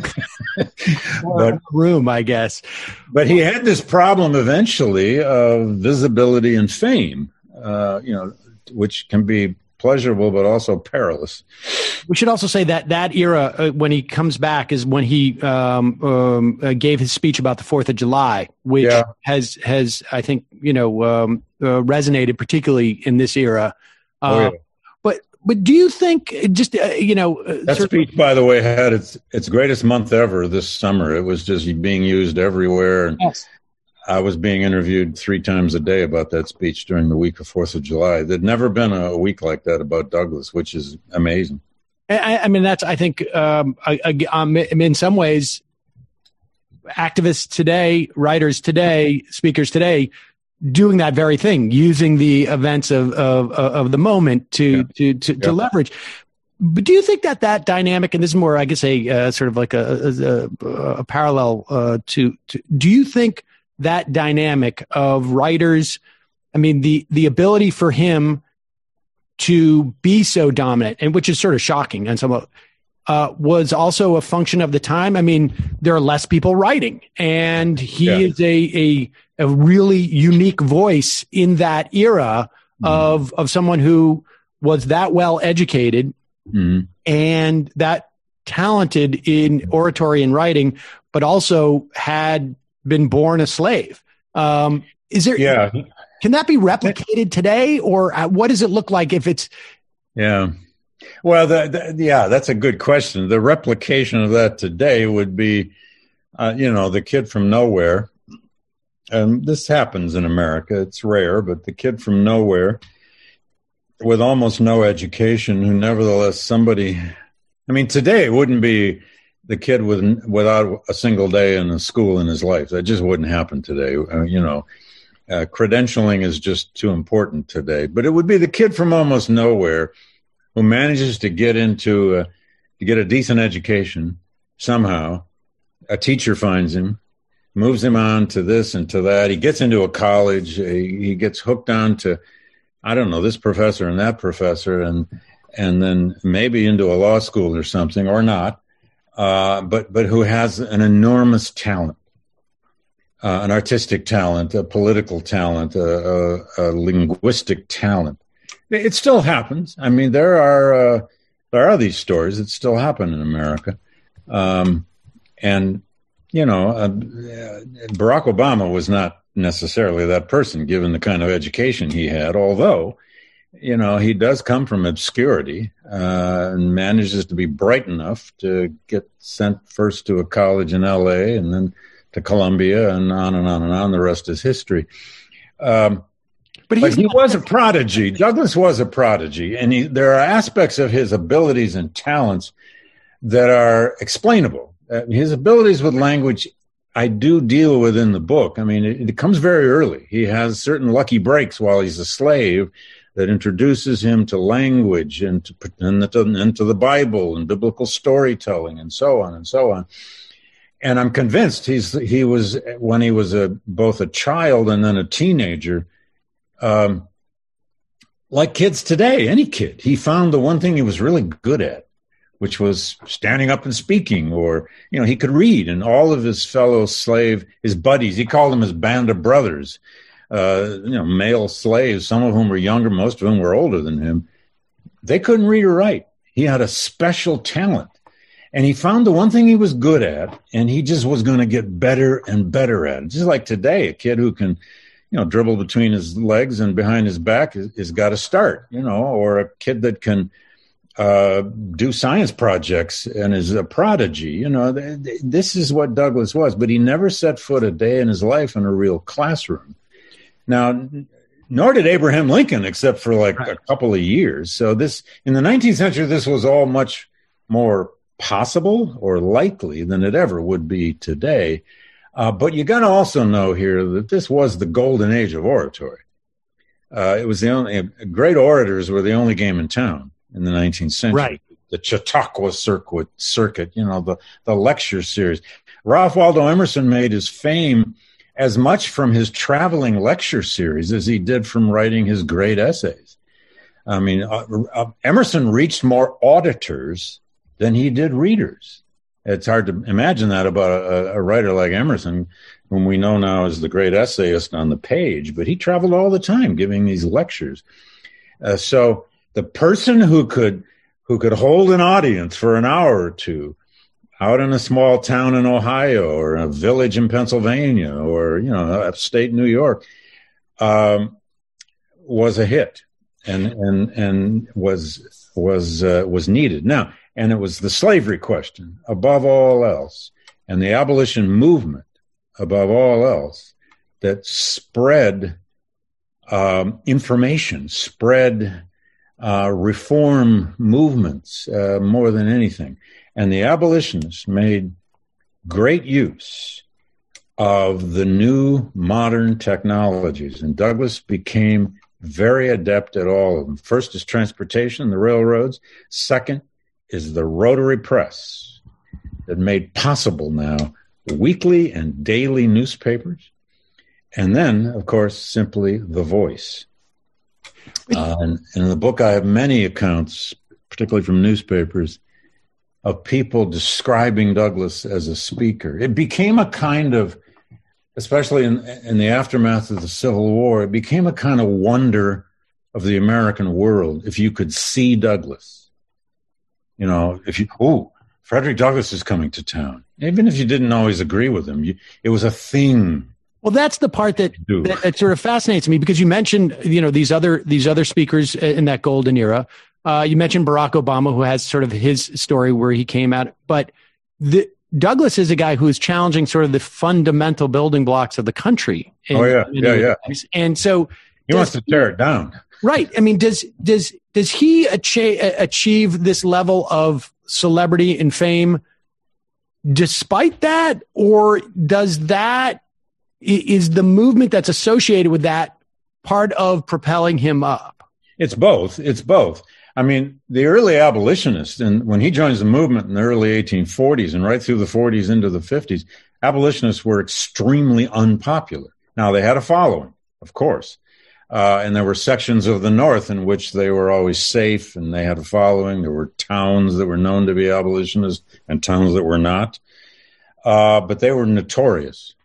But room, I guess. But he had this problem eventually of visibility and fame, which can be pleasurable but also perilous. We should also say that era, when he comes back, is when he gave his speech about the 4th of July, which has I think resonated particularly in this era. But do you think that speech, by the way, had its greatest month ever this summer? It was just being used everywhere. And yes. I was being interviewed 3 times a day about that speech during the week of 4th of July. There'd never been a week like that about Douglass, which is amazing. I mean, that's, I think, in some ways, activists today, writers today, speakers today, doing that very thing, using the events of the moment to leverage. But do you think that dynamic, and this is more, I guess, a sort of like a parallel to, do you think that dynamic of writers, I mean, the ability for him to be so dominant, and which is sort of shocking, and some was also a function of the time? I mean, there are less people writing, and he is a really unique voice in that era of someone who was that well educated and that talented in oratory and writing, but also had been born a slave. Is there? Yeah. Can that be replicated today, or what does it look like if it's? Yeah. Well, that's a good question. The replication of that today would be, the kid from nowhere. And this happens in America. It's rare, but the kid from nowhere with almost no education who nevertheless today it wouldn't be the kid without a single day in a school in his life. That just wouldn't happen today. Credentialing is just too important today. But it would be the kid from almost nowhere who manages to get to get a decent education somehow. A teacher finds him, moves him on to this and to that. He gets into a college. He gets hooked on to, I don't know, this professor and that professor, and then maybe into a law school or something, or not. But who has an enormous talent, an artistic talent, a political talent, a linguistic talent. It still happens. I mean, there are these stories that still happen in America. Barack Obama was not necessarily that person, given the kind of education he had, although, he does come from obscurity and manages to be bright enough to get sent first to a college in L.A. and then to Columbia, and on and on and on. The rest is history. But he was a prodigy. Douglass was a prodigy, and there are aspects of his abilities and talents that are explainable. His abilities with language, I do deal with in the book. I mean, it comes very early. He has certain lucky breaks while he's a slave that introduces him to language and to the Bible and biblical storytelling and so on and so on. And I'm convinced he was when he was both a child and then a teenager, like kids today, any kid, he found the one thing he was really good at, which was standing up and speaking, or, he could read. And all of his fellow his buddies, he called them his band of brothers, male slaves, some of whom were younger, most of whom were older than him. They couldn't read or write. He had a special talent. And he found the one thing he was good at, and he just was going to get better and better at it. Just like today, a kid who can, dribble between his legs and behind his back is got to start, or a kid that can do science projects and is a prodigy. This is what Douglass was, but he never set foot a day in his life in a real classroom. Now, nor did Abraham Lincoln, except for a couple of years. So in the 19th century, this was all much more possible or likely than it ever would be today. But you got to also know here that this was the golden age of oratory. It was great orators were the only game in town in the 19th century. Right. The Chautauqua circuit, the lecture series. Ralph Waldo Emerson made his fame as much from his traveling lecture series as he did from writing his great essays. I mean, Emerson reached more auditors than he did readers. It's hard to imagine that about a writer like Emerson, whom we know now as the great essayist on the page, but he traveled all the time giving these lectures. So the person who could hold an audience for an hour or two out in a small town in Ohio or a village in Pennsylvania or, upstate New York, was a hit and was needed. Now, and it was the slavery question above all else and the abolition movement above all else that spread information, spread reform movements more than anything. And the abolitionists made great use of the new modern technologies. And Douglass became very adept at all of them. First is transportation, the railroads. Second is the rotary press that made possible now weekly and daily newspapers. And then, of course, simply the voice. And in the book, I have many accounts, particularly from newspapers, of people describing Douglass as a speaker. It became a kind of, especially in the aftermath of the Civil War, it became a kind of wonder of the American world if you could see Douglass. Frederick Douglass is coming to town. Even if you didn't always agree with him, it was a thing. Well, that's the part that sort of fascinates me, because you mentioned, these other speakers in that golden era. You mentioned Barack Obama, who has sort of his story where he came out, but Douglass is a guy who is challenging sort of the fundamental building blocks of the country. Yeah. And so he wants to tear it down. Right. I mean, does he achieve this level of celebrity and fame despite that, or is the movement that's associated with that part of propelling him up? It's both. I mean, the early abolitionists, and when he joins the movement in the early 1840s and right through the 40s into the 50s, abolitionists were extremely unpopular. Now, they had a following, of course, and there were sections of the North in which they were always safe and they had a following. There were towns that were known to be abolitionists and towns that were not, but they were notorious.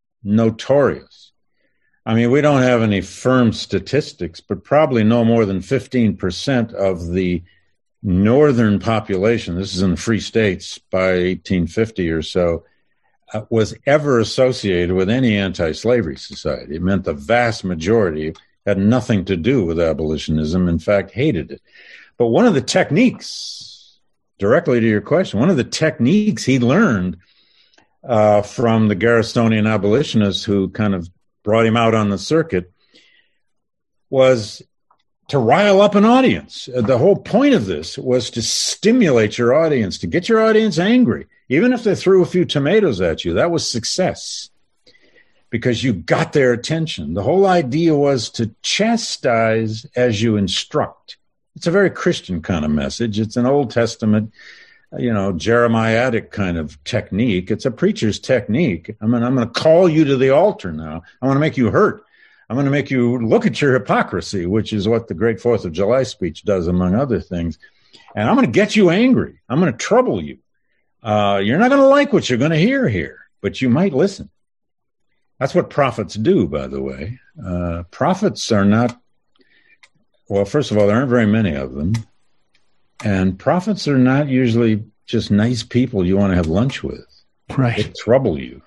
I mean, we don't have any firm statistics, but probably no more than 15% of the northern population, this is in the Free States by 1850 or so, was ever associated with any anti-slavery society. It meant the vast majority had nothing to do with abolitionism, in fact, hated it. But one of the techniques, directly to your question, one of the techniques he learned from the Garristonian abolitionists who kind of brought him out on the circuit was to rile up an audience. The whole point of this was to stimulate your audience, to get your audience angry. Even if they threw a few tomatoes at you, that was success because you got their attention. The whole idea was to chastise as you instruct. It's a very Christian kind of message. It's an Old Testament, Jeremiatic kind of technique. It's a preacher's technique. I'm going to call you to the altar now. I want to make you hurt. I'm going to make you look at your hypocrisy, which is what the great 4th of July speech does, among other things. And I'm going to get you angry. I'm going to trouble you. You're not going to like what you're going to hear here, but you might listen. That's what prophets do, by the way. Prophets are not, well, first of all, there aren't very many of them. And prophets are not usually just nice people you want to have lunch with. Right. They trouble you.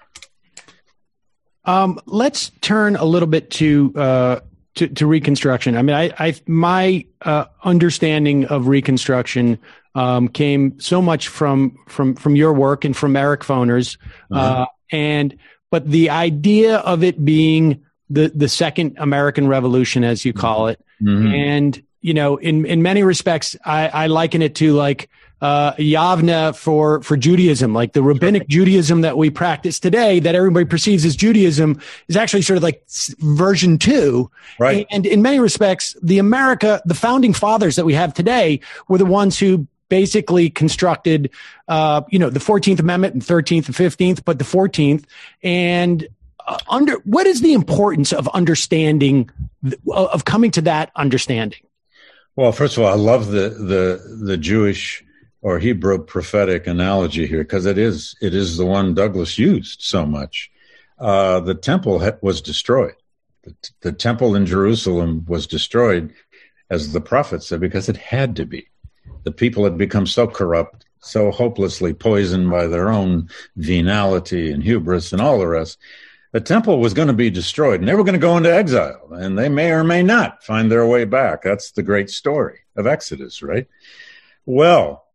Let's turn a little bit to Reconstruction. I mean, my understanding of Reconstruction came so much from your work and from Eric Foner's, but the idea of it being the second American Revolution, as you call it, and in many respects, I liken it to like Yavne for Judaism, like the rabbinic Judaism that we practice today, that everybody perceives as Judaism, is actually sort of like version 2. Right. And in many respects, the founding fathers that we have today were the ones who basically constructed, the 14th Amendment and 13th and 15th, but the 14th. And what is the importance of understanding, of coming to that understanding? Well, first of all, I love the Jewish or Hebrew prophetic analogy here, because it is the one Douglass used so much. The temple was destroyed. The temple in Jerusalem was destroyed, as the prophet said, because it had to be. The people had become so corrupt, so hopelessly poisoned by their own venality and hubris and all the rest. The temple was going to be destroyed, and they were going to go into exile, and they may or may not find their way back. That's the great story of Exodus, right? Well,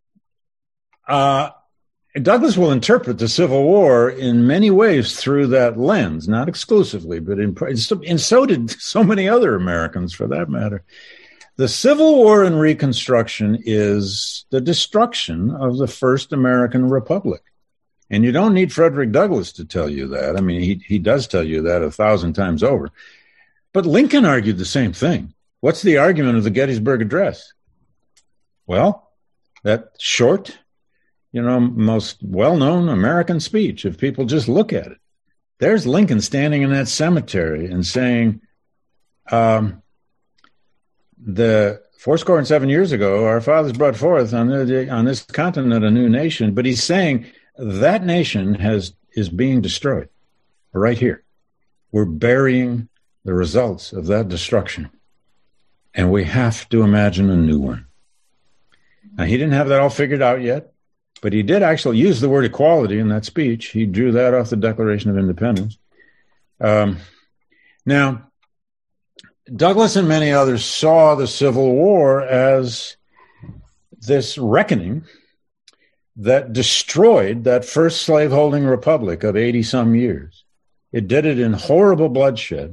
Douglass will interpret the Civil War in many ways through that lens, not exclusively, but and so did so many other Americans, for that matter. The Civil War and Reconstruction is the destruction of the first American Republic. And you don't need Frederick Douglass to tell you that. I mean, he does tell you that 1,000 times over. But Lincoln argued the same thing. What's the argument of the Gettysburg Address? Well, that short, most well-known American speech, if people just look at it. There's Lincoln standing in that cemetery and saying, the 7 years ago, our fathers brought forth on this continent a new nation. But he's saying that nation is being destroyed right here. We're burying the results of that destruction. And we have to imagine a new one. Now, he didn't have that all figured out yet, but he did actually use the word equality in that speech. He drew that off the Declaration of Independence. Now, Douglass and many others saw the Civil War as this reckoning that destroyed that first slaveholding republic of 80-some years. It did it in horrible bloodshed,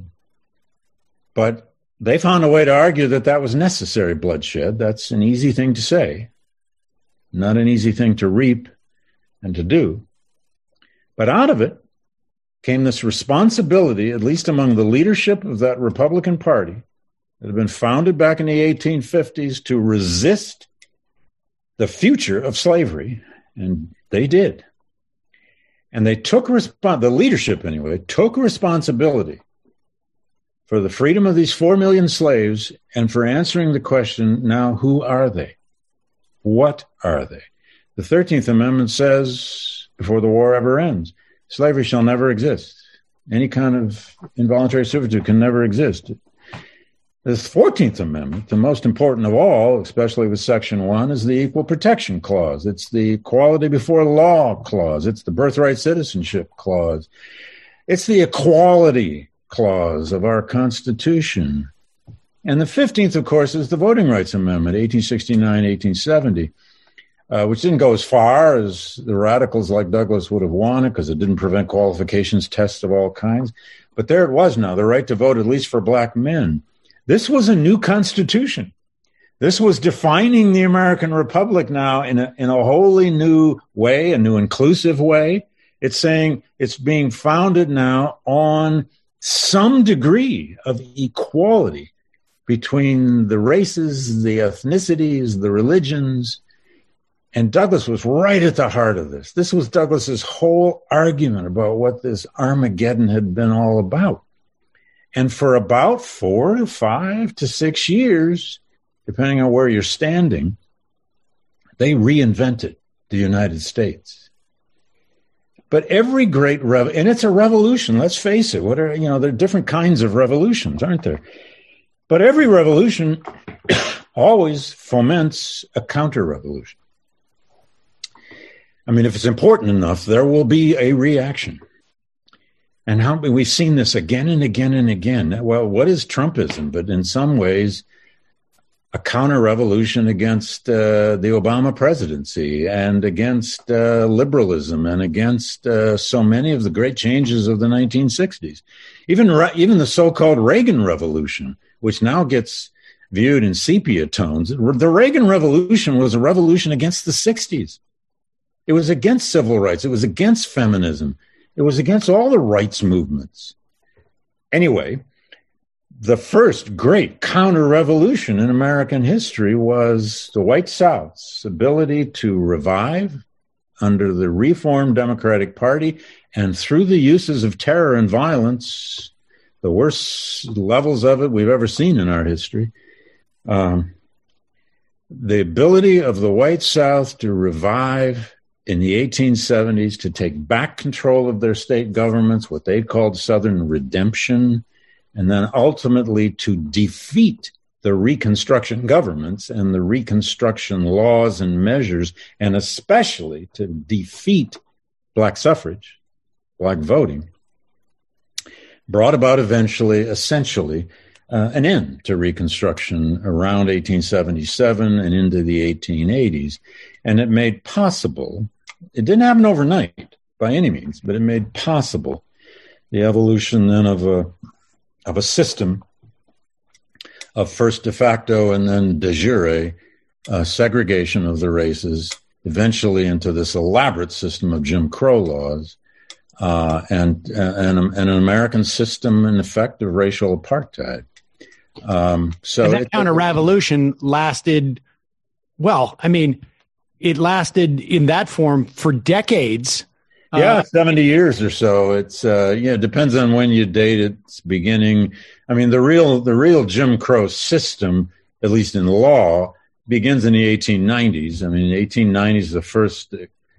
but they found a way to argue that was necessary bloodshed. That's an easy thing to say, not an easy thing to reap and to do. But out of it came this responsibility, at least among the leadership of that Republican Party that had been founded back in the 1850s, to resist the future of slavery. And they did. And they took the leadership anyway, took responsibility for the freedom of these 4 million slaves and for answering the question, now, who are they? What are they? The 13th Amendment says, before the war ever ends, slavery shall never exist. Any kind of involuntary servitude can never exist. The 14th Amendment, the most important of all, especially with Section 1, is the Equal Protection Clause. It's the Equality Before Law Clause. It's the Birthright Citizenship Clause. It's the Equality Clause of our Constitution. And the 15th, of course, is the Voting Rights Amendment, 1869, 1870, which didn't go as far as the radicals like Douglass would have wanted, because it didn't prevent qualifications tests of all kinds. But there it was now, the right to vote, at least for black men. This was a new constitution. This was defining the American Republic now in a wholly new way, a new inclusive way. It's saying it's being founded now on some degree of equality between the races, the ethnicities, the religions. And Douglass was right at the heart of this. This was Douglass's whole argument about what this Armageddon had been all about. And for about 4 to 5 to 6 years, depending on where you're standing, they reinvented the United States. But every great and it's a revolution, let's face it. There are different kinds of revolutions, aren't there? But every revolution always foments a counter-revolution. I mean, if it's important enough, there will be a reaction. And we've seen this again and again and again. Well, what is Trumpism? But in some ways, a counter-revolution against the Obama presidency and against liberalism and against so many of the great changes of the 1960s. Even the so-called Reagan Revolution, which now gets viewed in sepia tones. The Reagan Revolution was a revolution against the 60s. It was against civil rights. It was against feminism. It was against all the rights movements. Anyway, the first great counter-revolution in American history was the White South's ability to revive under the reformed Democratic Party and through the uses of terror and violence, the worst levels of it we've ever seen in our history. The ability of the White South to revive in the 1870s, to take back control of their state governments, what they called Southern redemption, and then ultimately to defeat the Reconstruction governments and the Reconstruction laws and measures, and especially to defeat black suffrage, black voting, brought about essentially, an end to Reconstruction around 1877 and into the 1880s. And it made possible, it didn't happen overnight by any means, but it made possible the evolution then of a system of first de facto and then de jure segregation of the races, eventually into this elaborate system of Jim Crow laws, and an American system, in effect, of racial apartheid. So and that counter-revolution lasted, it lasted in that form for decades. 70 years or so. It's it depends on when you date its beginning. I mean, the real Jim Crow system, at least in law, begins in the 1890s. I mean, the 1890s, the first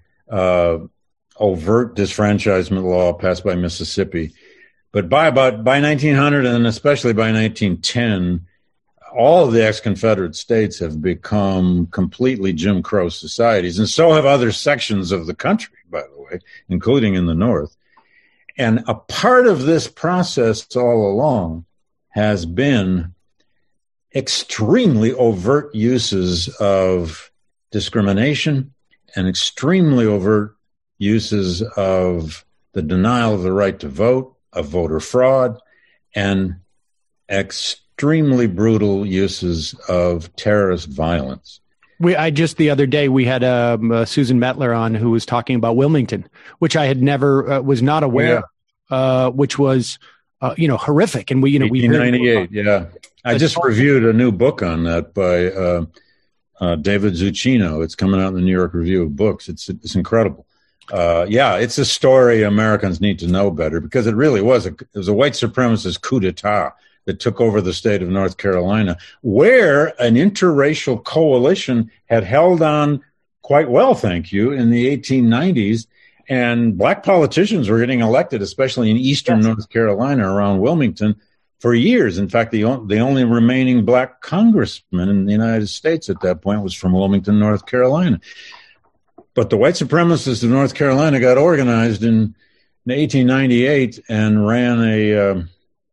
overt disfranchisement law passed by Mississippi. But by 1900, and especially by 1910, all of the ex-Confederate states have become completely Jim Crow societies, and so have other sections of the country, by the way, including in the North. And a part of this process all along has been extremely overt uses of discrimination and extremely overt uses of the denial of the right to vote, of voter fraud, and extremely brutal uses of terrorist violence. The other day we had Susan Mettler on who was talking about Wilmington, which I had never was not aware, which was horrific. And we 1898, I just reviewed a new book on that by David Zucchino. It's coming out in the New York Review of Books. It's incredible. It's a story Americans need to know better, because it really was a white supremacist coup d'etat that took over the state of North Carolina, where an interracial coalition had held on quite well, thank you, in the 1890s. And black politicians were getting elected, especially in eastern North Carolina around Wilmington, for years. In fact, the only remaining black congressman in the United States at that point was from Wilmington, North Carolina. But the white supremacists of North Carolina got organized in 1898 and ran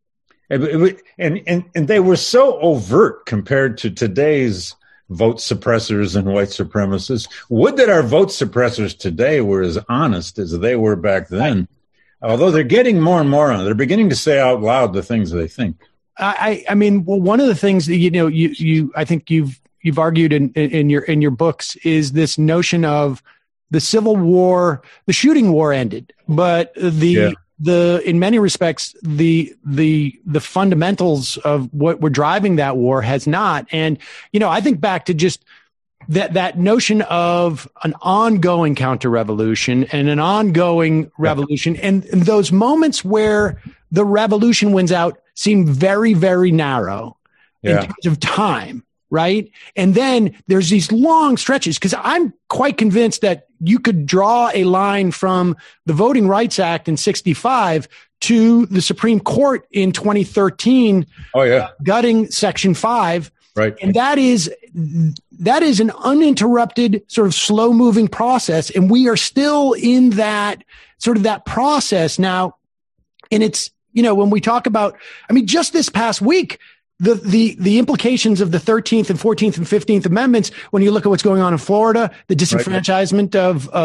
and they were so overt compared to today's vote suppressors and white supremacists. Would that our vote suppressors today were as honest as they were back then. Although they're getting more and more on it. They're beginning to say out loud the things they think. One of the things that I think you've argued in your books is this notion of the Civil War, the shooting war ended, but in many respects, the fundamentals of what were driving that war has not. And, I think back to just that notion of an ongoing counter-revolution and an ongoing revolution. And those moments where the revolution wins out seem very, very narrow in terms of time. Right. And then there's these long stretches, because I'm quite convinced that you could draw a line from the Voting Rights Act in 1965 to the Supreme Court in 2013. Gutting Section 5. Right. And that is an uninterrupted sort of slow moving process. And we are still in that sort of that process now. And it's, when we talk about, just this past week, the implications of the 13th and 14th and 15th Amendments, when you look at what's going on in Florida, the disenfranchisement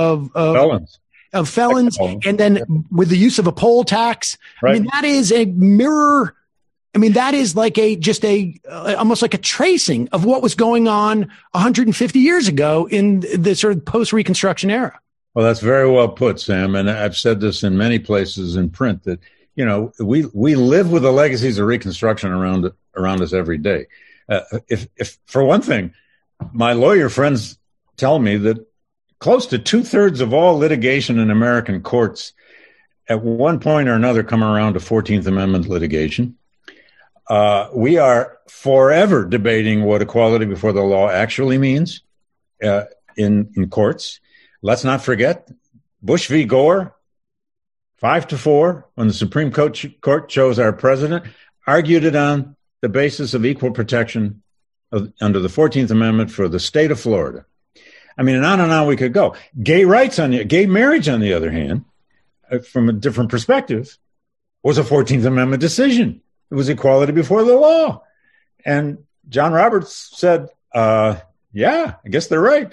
of felons, and then with the use of a poll tax. Right. That is a mirror. That is like almost like a tracing of what was going on 150 years ago in the sort of post-Reconstruction era. Well, that's very well put, Sam. And I've said this in many places in print that, we live with the legacies of Reconstruction around us every day. If for one thing, my lawyer friends tell me that close to 2/3 of all litigation in American courts at one point or another come around to 14th Amendment litigation. We are forever debating what equality before the law actually means in courts. Let's not forget Bush v. Gore, 5-4, when the Supreme Court chose our president, argued it on the basis of equal protection under the 14th Amendment for the state of Florida. I mean, and on we could go. Gay marriage, on the other hand, from a different perspective, was a 14th Amendment decision. It was equality before the law. And John Roberts said, yeah, I guess they're right.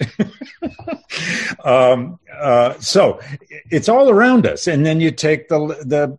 So it's all around us. And then you take the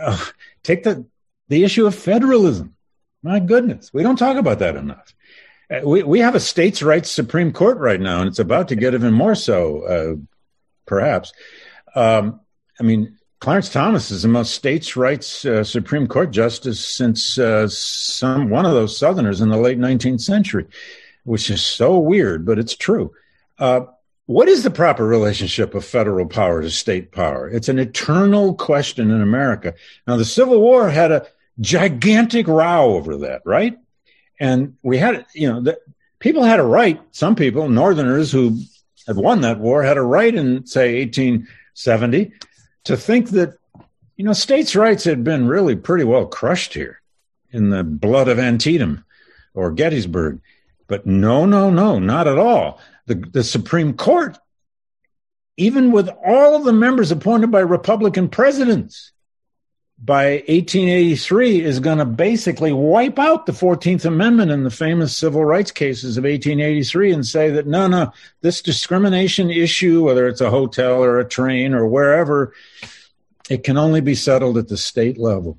issue of federalism. My goodness, we don't talk about that enough. We have a states' rights Supreme Court right now, and it's about to get even more so, perhaps. I mean, Clarence Thomas is the most states' rights Supreme Court justice since one of those Southerners in the late 19th century, which is so weird, but it's true. What is the proper relationship of federal power to state power? It's an eternal question in America. Now, the Civil War had a gigantic row over that, right? And we had, people had a right, some people, Northerners who had won that war, had a right in, say, 1870 to think that, states' rights had been really pretty well crushed here in the blood of Antietam or Gettysburg. But no, not at all. The Supreme Court, even with all of the members appointed by Republican presidents, by 1883 is going to basically wipe out the 14th Amendment in the famous civil rights cases of 1883 and say that, no, this discrimination issue, whether it's a hotel or a train or wherever, it can only be settled at the state level.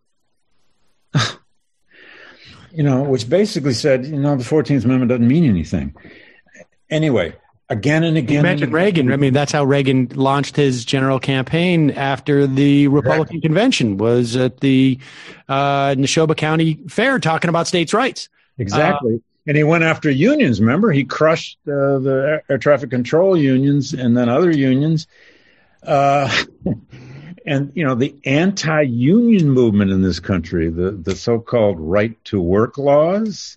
Which basically said, the 14th Amendment doesn't mean anything. Anyway, again and again. You mentioned Reagan. I mean, that's how Reagan launched his general campaign after the Republican convention, was at the Neshoba County Fair talking about states' rights. Exactly. And he went after unions. Remember, he crushed the air traffic control unions and then other unions. And, the anti-union movement in this country, the so-called right to work laws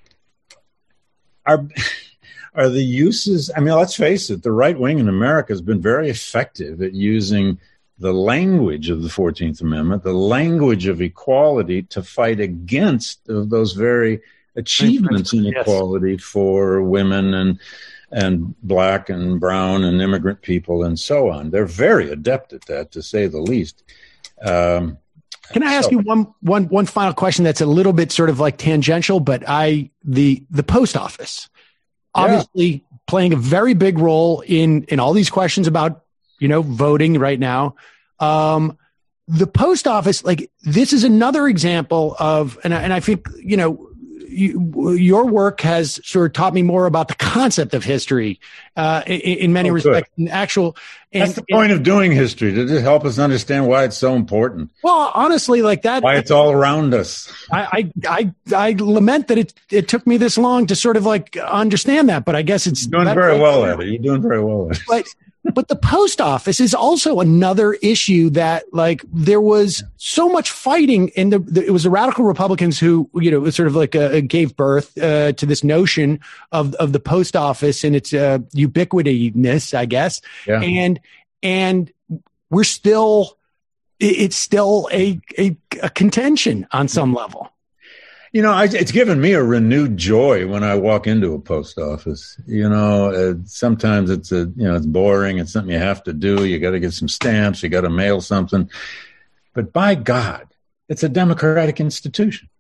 are the uses. I mean, let's face it, the right wing in America has been very effective at using the language of the 14th Amendment, the language of equality, to fight against those very achievements in equality for women and black and brown and immigrant people and so on. They're very adept at that, to say the least. Can I ask you one final question that's a little bit sort of like tangential, but the post office, obviously playing a very big role in all these questions about, voting right now. The post office, like, this is another example of, and I think, your work has sort of taught me more about the concept of history in many respects. That's the point of doing history, to just help us understand why it's so important. Well, honestly, like that, why it's all around us. I lament that it took me this long to sort of like understand that, but I guess it's doing very well at it. You're doing very well at it. But the post office is also another issue that, like, there was so much fighting it was the radical Republicans who, sort of like gave birth to this notion of the post office and its ubiquityness, I guess. Yeah. And we're it's still a contention on some level. It's given me a renewed joy when I walk into a post office. Sometimes it's it's boring. It's something you have to do. You got to get some stamps. You got to mail something. But by God, it's a democratic institution.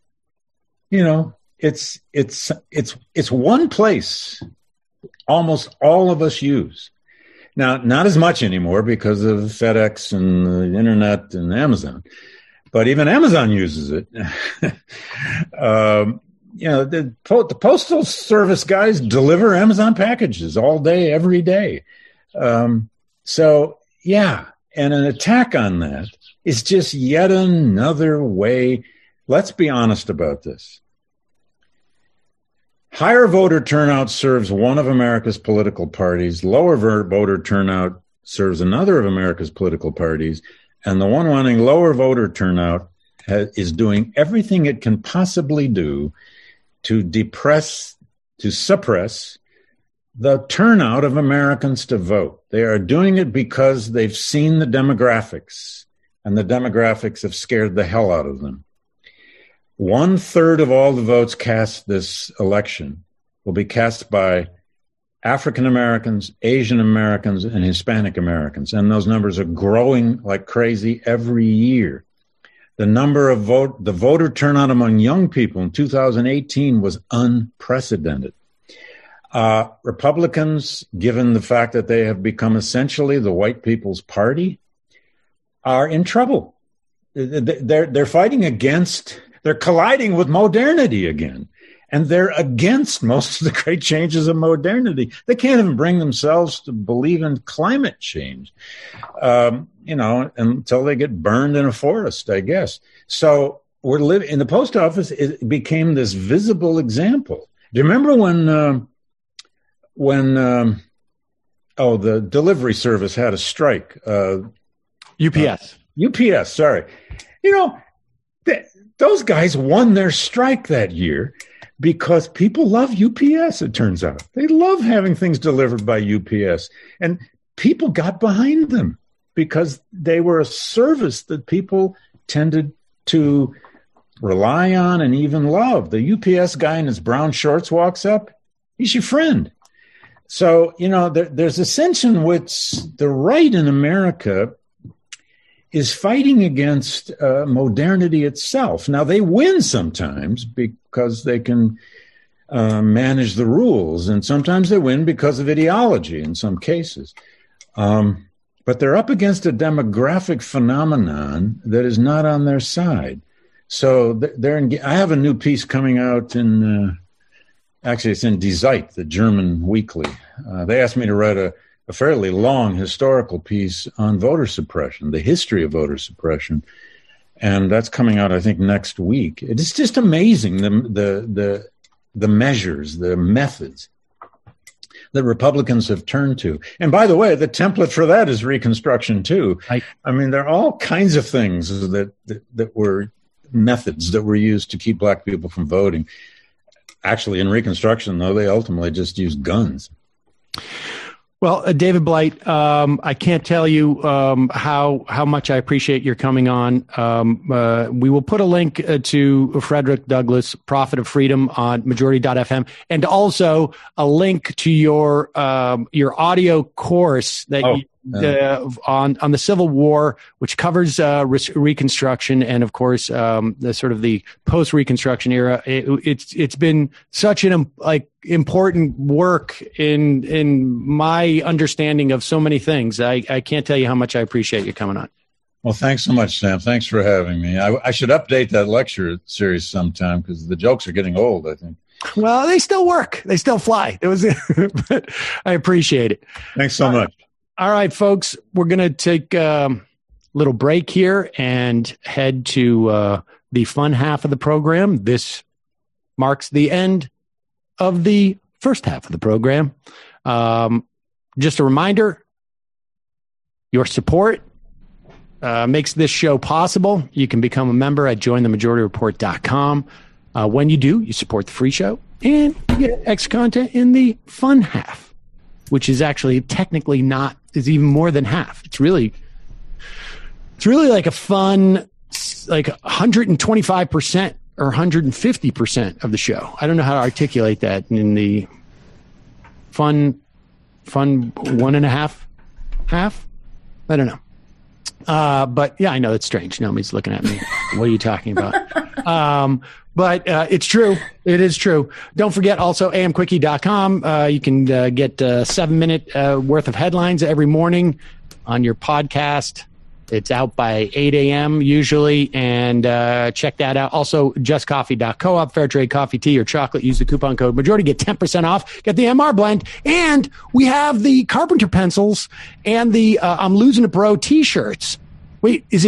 It's one place almost all of us use. Now, not as much anymore because of FedEx and the internet and Amazon. But even Amazon uses it. The Postal Service guys deliver Amazon packages all day, every day. And an attack on that is just yet another way. Let's be honest about this. Higher voter turnout serves one of America's political parties. Lower voter turnout serves another of America's political parties. And the one wanting lower voter turnout is doing everything it can possibly do to suppress the turnout of Americans to vote. They are doing it because they've seen the demographics, and the demographics have scared the hell out of them. 1/3 of all the votes cast this election will be cast by African Americans, Asian Americans, and Hispanic Americans. And those numbers are growing like crazy every year. The voter turnout among young people in 2018 was unprecedented. Republicans, given the fact that they have become essentially the white people's party, are in trouble. They're fighting against, they're colliding with modernity again. And they're against most of the great changes of modernity. They can't even bring themselves to believe in climate change, until they get burned in a forest, I guess. So we're living in the post office. It became this visible example. Do you remember when the delivery service had a strike? UPS. UPS, sorry. Those guys won their strike that year because people love UPS, it turns out. They love having things delivered by UPS. And people got behind them because they were a service that people tended to rely on and even love. The UPS guy in his brown shorts walks up, he's your friend. So, there's a sense in which the right in America is fighting against modernity itself. Now, they win sometimes because they can manage the rules, and sometimes they win because of ideology in some cases. But they're up against a demographic phenomenon that is not on their side. So I have a new piece coming out it's in Die Zeit, the German weekly. They asked me to write a fairly long historical piece on voter suppression, the history of voter suppression. And that's coming out, I think, next week. It's just amazing, the measures, the methods that Republicans have turned to. And by the way, the template for that is Reconstruction, too. I mean, there are all kinds of things that were methods that were used to keep black people from voting. Actually, in Reconstruction, though, they ultimately just used guns. Well, David Blight, I can't tell you how much I appreciate your coming on. We will put a link to Frederick Douglass, Prophet of Freedom, on Majority.fm, and also a link to your audio course that on the Civil War, which covers Reconstruction and, of course, the sort of the post-Reconstruction era. It's been such an important work in my understanding of so many things. I can't tell you how much I appreciate you coming on. Well, thanks so much, Sam. Thanks for having me. I should update that lecture series sometime because the jokes are getting old, I think. Well, they still work. They still fly. But I appreciate it. Thanks so much. All right, folks, we're going to take a little break here and head to the fun half of the program. This marks the end of the first half of the program. Just a reminder, your support makes this show possible. You can become a member at jointhemajorityreport.com. When you do, you support the free show and you get extra content in the fun half, which is actually technically is even more than half. It's really like a fun, like 125% or 150% of the show. I don't know how to articulate that in the fun 1.5 half. I don't know. But yeah, I know it's strange. Naomi's looking at me. What are you talking about? But it's true. It is true. Don't forget also amquickie.com. You can get 7-minute worth of headlines every morning on your podcast. It's out by 8 a.m. usually, and check that out. Also, justcoffee.coop, fair trade coffee, tea, or chocolate. Use the coupon code Majority, get 10% off. Get the MR blend, and we have the Carpenter pencils and the I'm Losing It Bro t-shirts. Wait, is it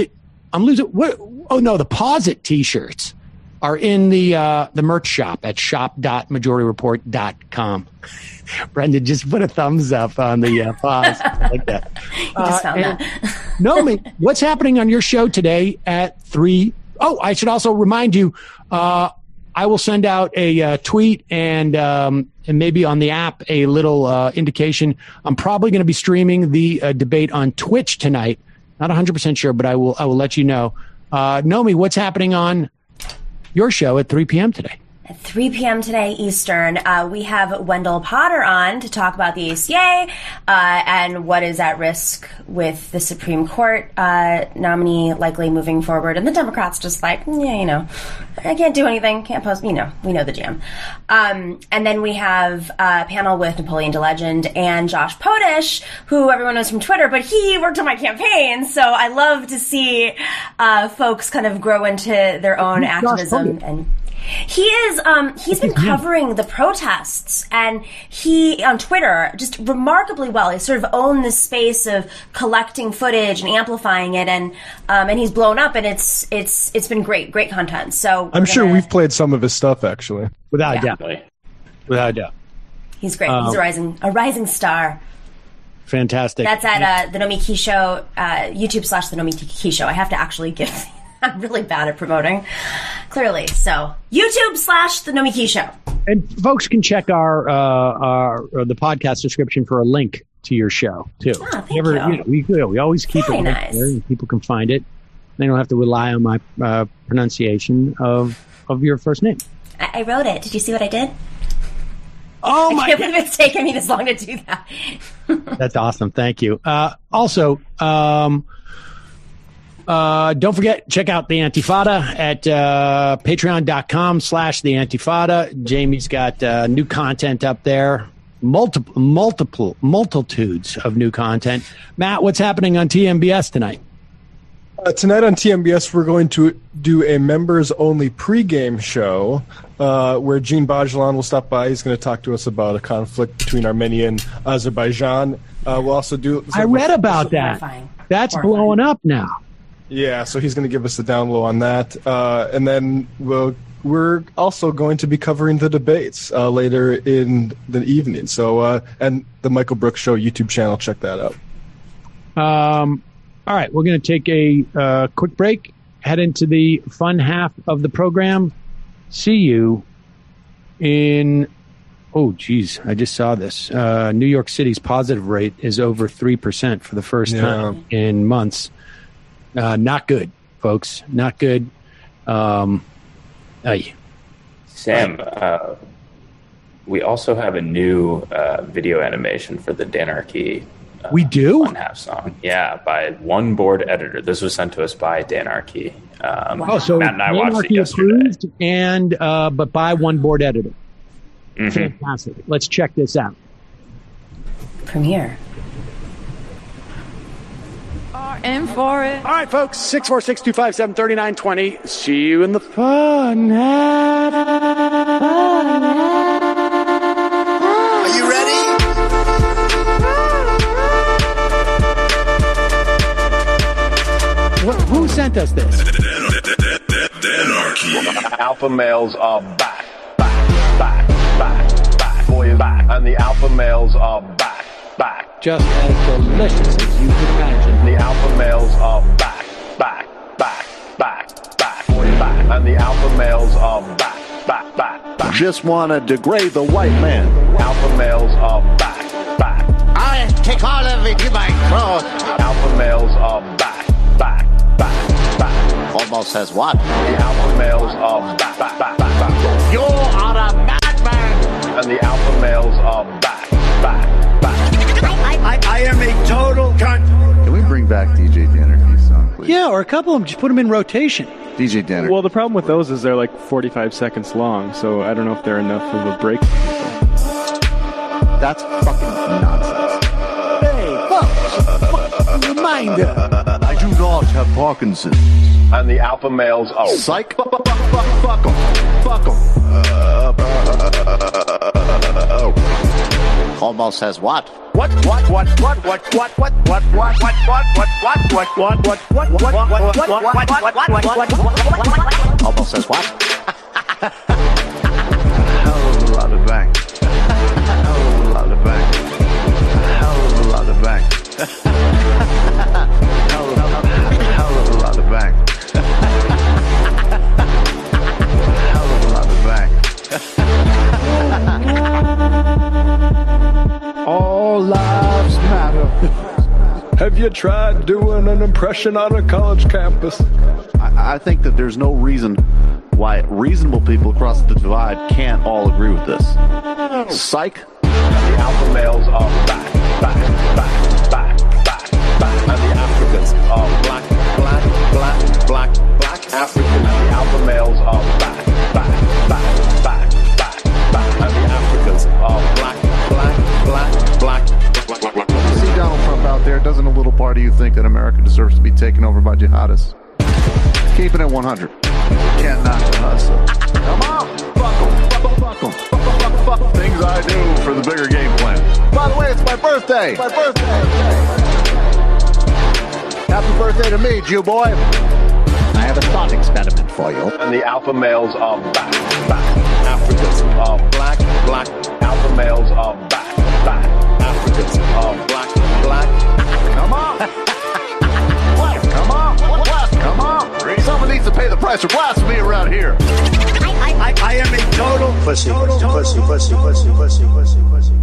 I'm losing. What? Oh no, the Pause It T-shirts are in the merch shop at shop.majorityreport.com. Brendan just put a thumbs up on the pause. I like that. Just found that. Nomi, what's happening on your show today at 3? Oh, I should also remind you, I will send out a tweet and maybe on the app a little indication. I'm probably going to be streaming the debate on Twitch tonight. Not 100% sure, but I will let you know. Nomi, what's happening on your show at 3 p.m. today? At 3 p.m. today Eastern, we have Wendell Potter on to talk about the ACA and what is at risk with the Supreme Court nominee likely moving forward. And the Democrats just like, I can't do anything, can't post, we know the jam. And then we have a panel with Napoleon DeLegend and Josh Potish, who everyone knows from Twitter, but he worked on my campaign. So I love to see folks kind of grow into their own activism. And he is, he's been covering the protests, and he, on Twitter, just remarkably well. He's sort of owned this space of collecting footage and amplifying it, and he's blown up, and it's been great content. So I'm sure we've played some of his stuff, actually. Without a doubt. Without a doubt. He's great. He's a rising star. Fantastic. That's at the Nomi Key Show, YouTube / the Nomi Key Show. I have to actually give... I'm really bad at promoting, clearly. So YouTube / the Nomi Key Show. And folks can check the podcast description for a link to your show too. Oh, thank you. We always keep Very it nice. there, and people can find it. They don't have to rely on my pronunciation of your first name. I wrote it. Did you see what I did? Oh my! I can't believe it's taken me this long to do that. That's awesome. Thank you. Also. Don't forget, check out The Antifada at patreon.com/The Antifada. Jamie's got new content up there. Multitudes of new content. Matt, what's happening on TMBS tonight? Tonight on TMBS, we're going to do a members-only pregame show where Gene Bajlan will stop by. He's going to talk to us about a conflict between Armenia and Azerbaijan. We'll also do... I read about that. That's blowing up now. Yeah, so he's going to give us the down low on that. And then we're also going to be covering the debates later in the evening. So, and the Michael Brooks Show YouTube channel, check that out. All right, we're going to take a quick break, head into the fun half of the program. See you in... Oh, geez, I just saw this. New York City's positive rate is over 3% for the first time in months. Not good, folks. Not good. Sam, we also have a new video animation for the Danarchy. We do? One half song. Yeah, by one board editor. This was sent to us by Danarchy. So Matt and I watched it yesterday. Approved and but by one board editor. Mm-hmm. Fantastic. Let's check this out. Premiere. In for it. All right, folks. 646-257-3920. See you in the fun half. Are you ready? Who sent us this? Danarchy. Alpha males are back. Boy is back. And the alpha males are back. Just as delicious as you can imagine. The alpha males are back. Boy is back. And the alpha males are back. Just want to degrade the white man. Alpha males are back. I'll take all of it in my throat. Alpha males are back. Almost says what? The alpha males are back. You are a madman. And the alpha males are back. I am a total cunt. Can we bring back DJ Danarchy's song, please? Yeah, or a couple of them. Just put them in rotation. DJ Danarchy. Well, the problem with those is they're like 45 seconds long, so I don't know if they're enough of a break. That's fucking nonsense. Hey, folks. Reminder. I do not have Parkinson's. And the alpha males are... Psych. Fuck them. Almost says what? What? Almost says what? Hell of a lot of bank. Hell of a lot of bank. Hell of a lot of bank. Hell of a lot of bank. Hell of a lot of bank. All lives matter. Have you tried doing an impression on a college campus? I think that there's no reason why reasonable people across the divide can't all agree with this. Psych. The alpha males are back. And the Africans are black. Africans. And the alpha males are back. And the Africans are black. You see Donald Trump out there, doesn't a little part of you think that America deserves to be taken over by jihadists? Keeping it 100. Can't knock the hustle. Come on, buckle. Fuck things I do for the bigger game plan. By the way, it's my birthday. Happy birthday to me, Jew boy. I have a thought experiment for you. And the alpha males are back. Africans are black. Alpha males are back. Africans are black. Come on. Come on. Someone needs to pay the price for blasphemy around here. I am a total pussy.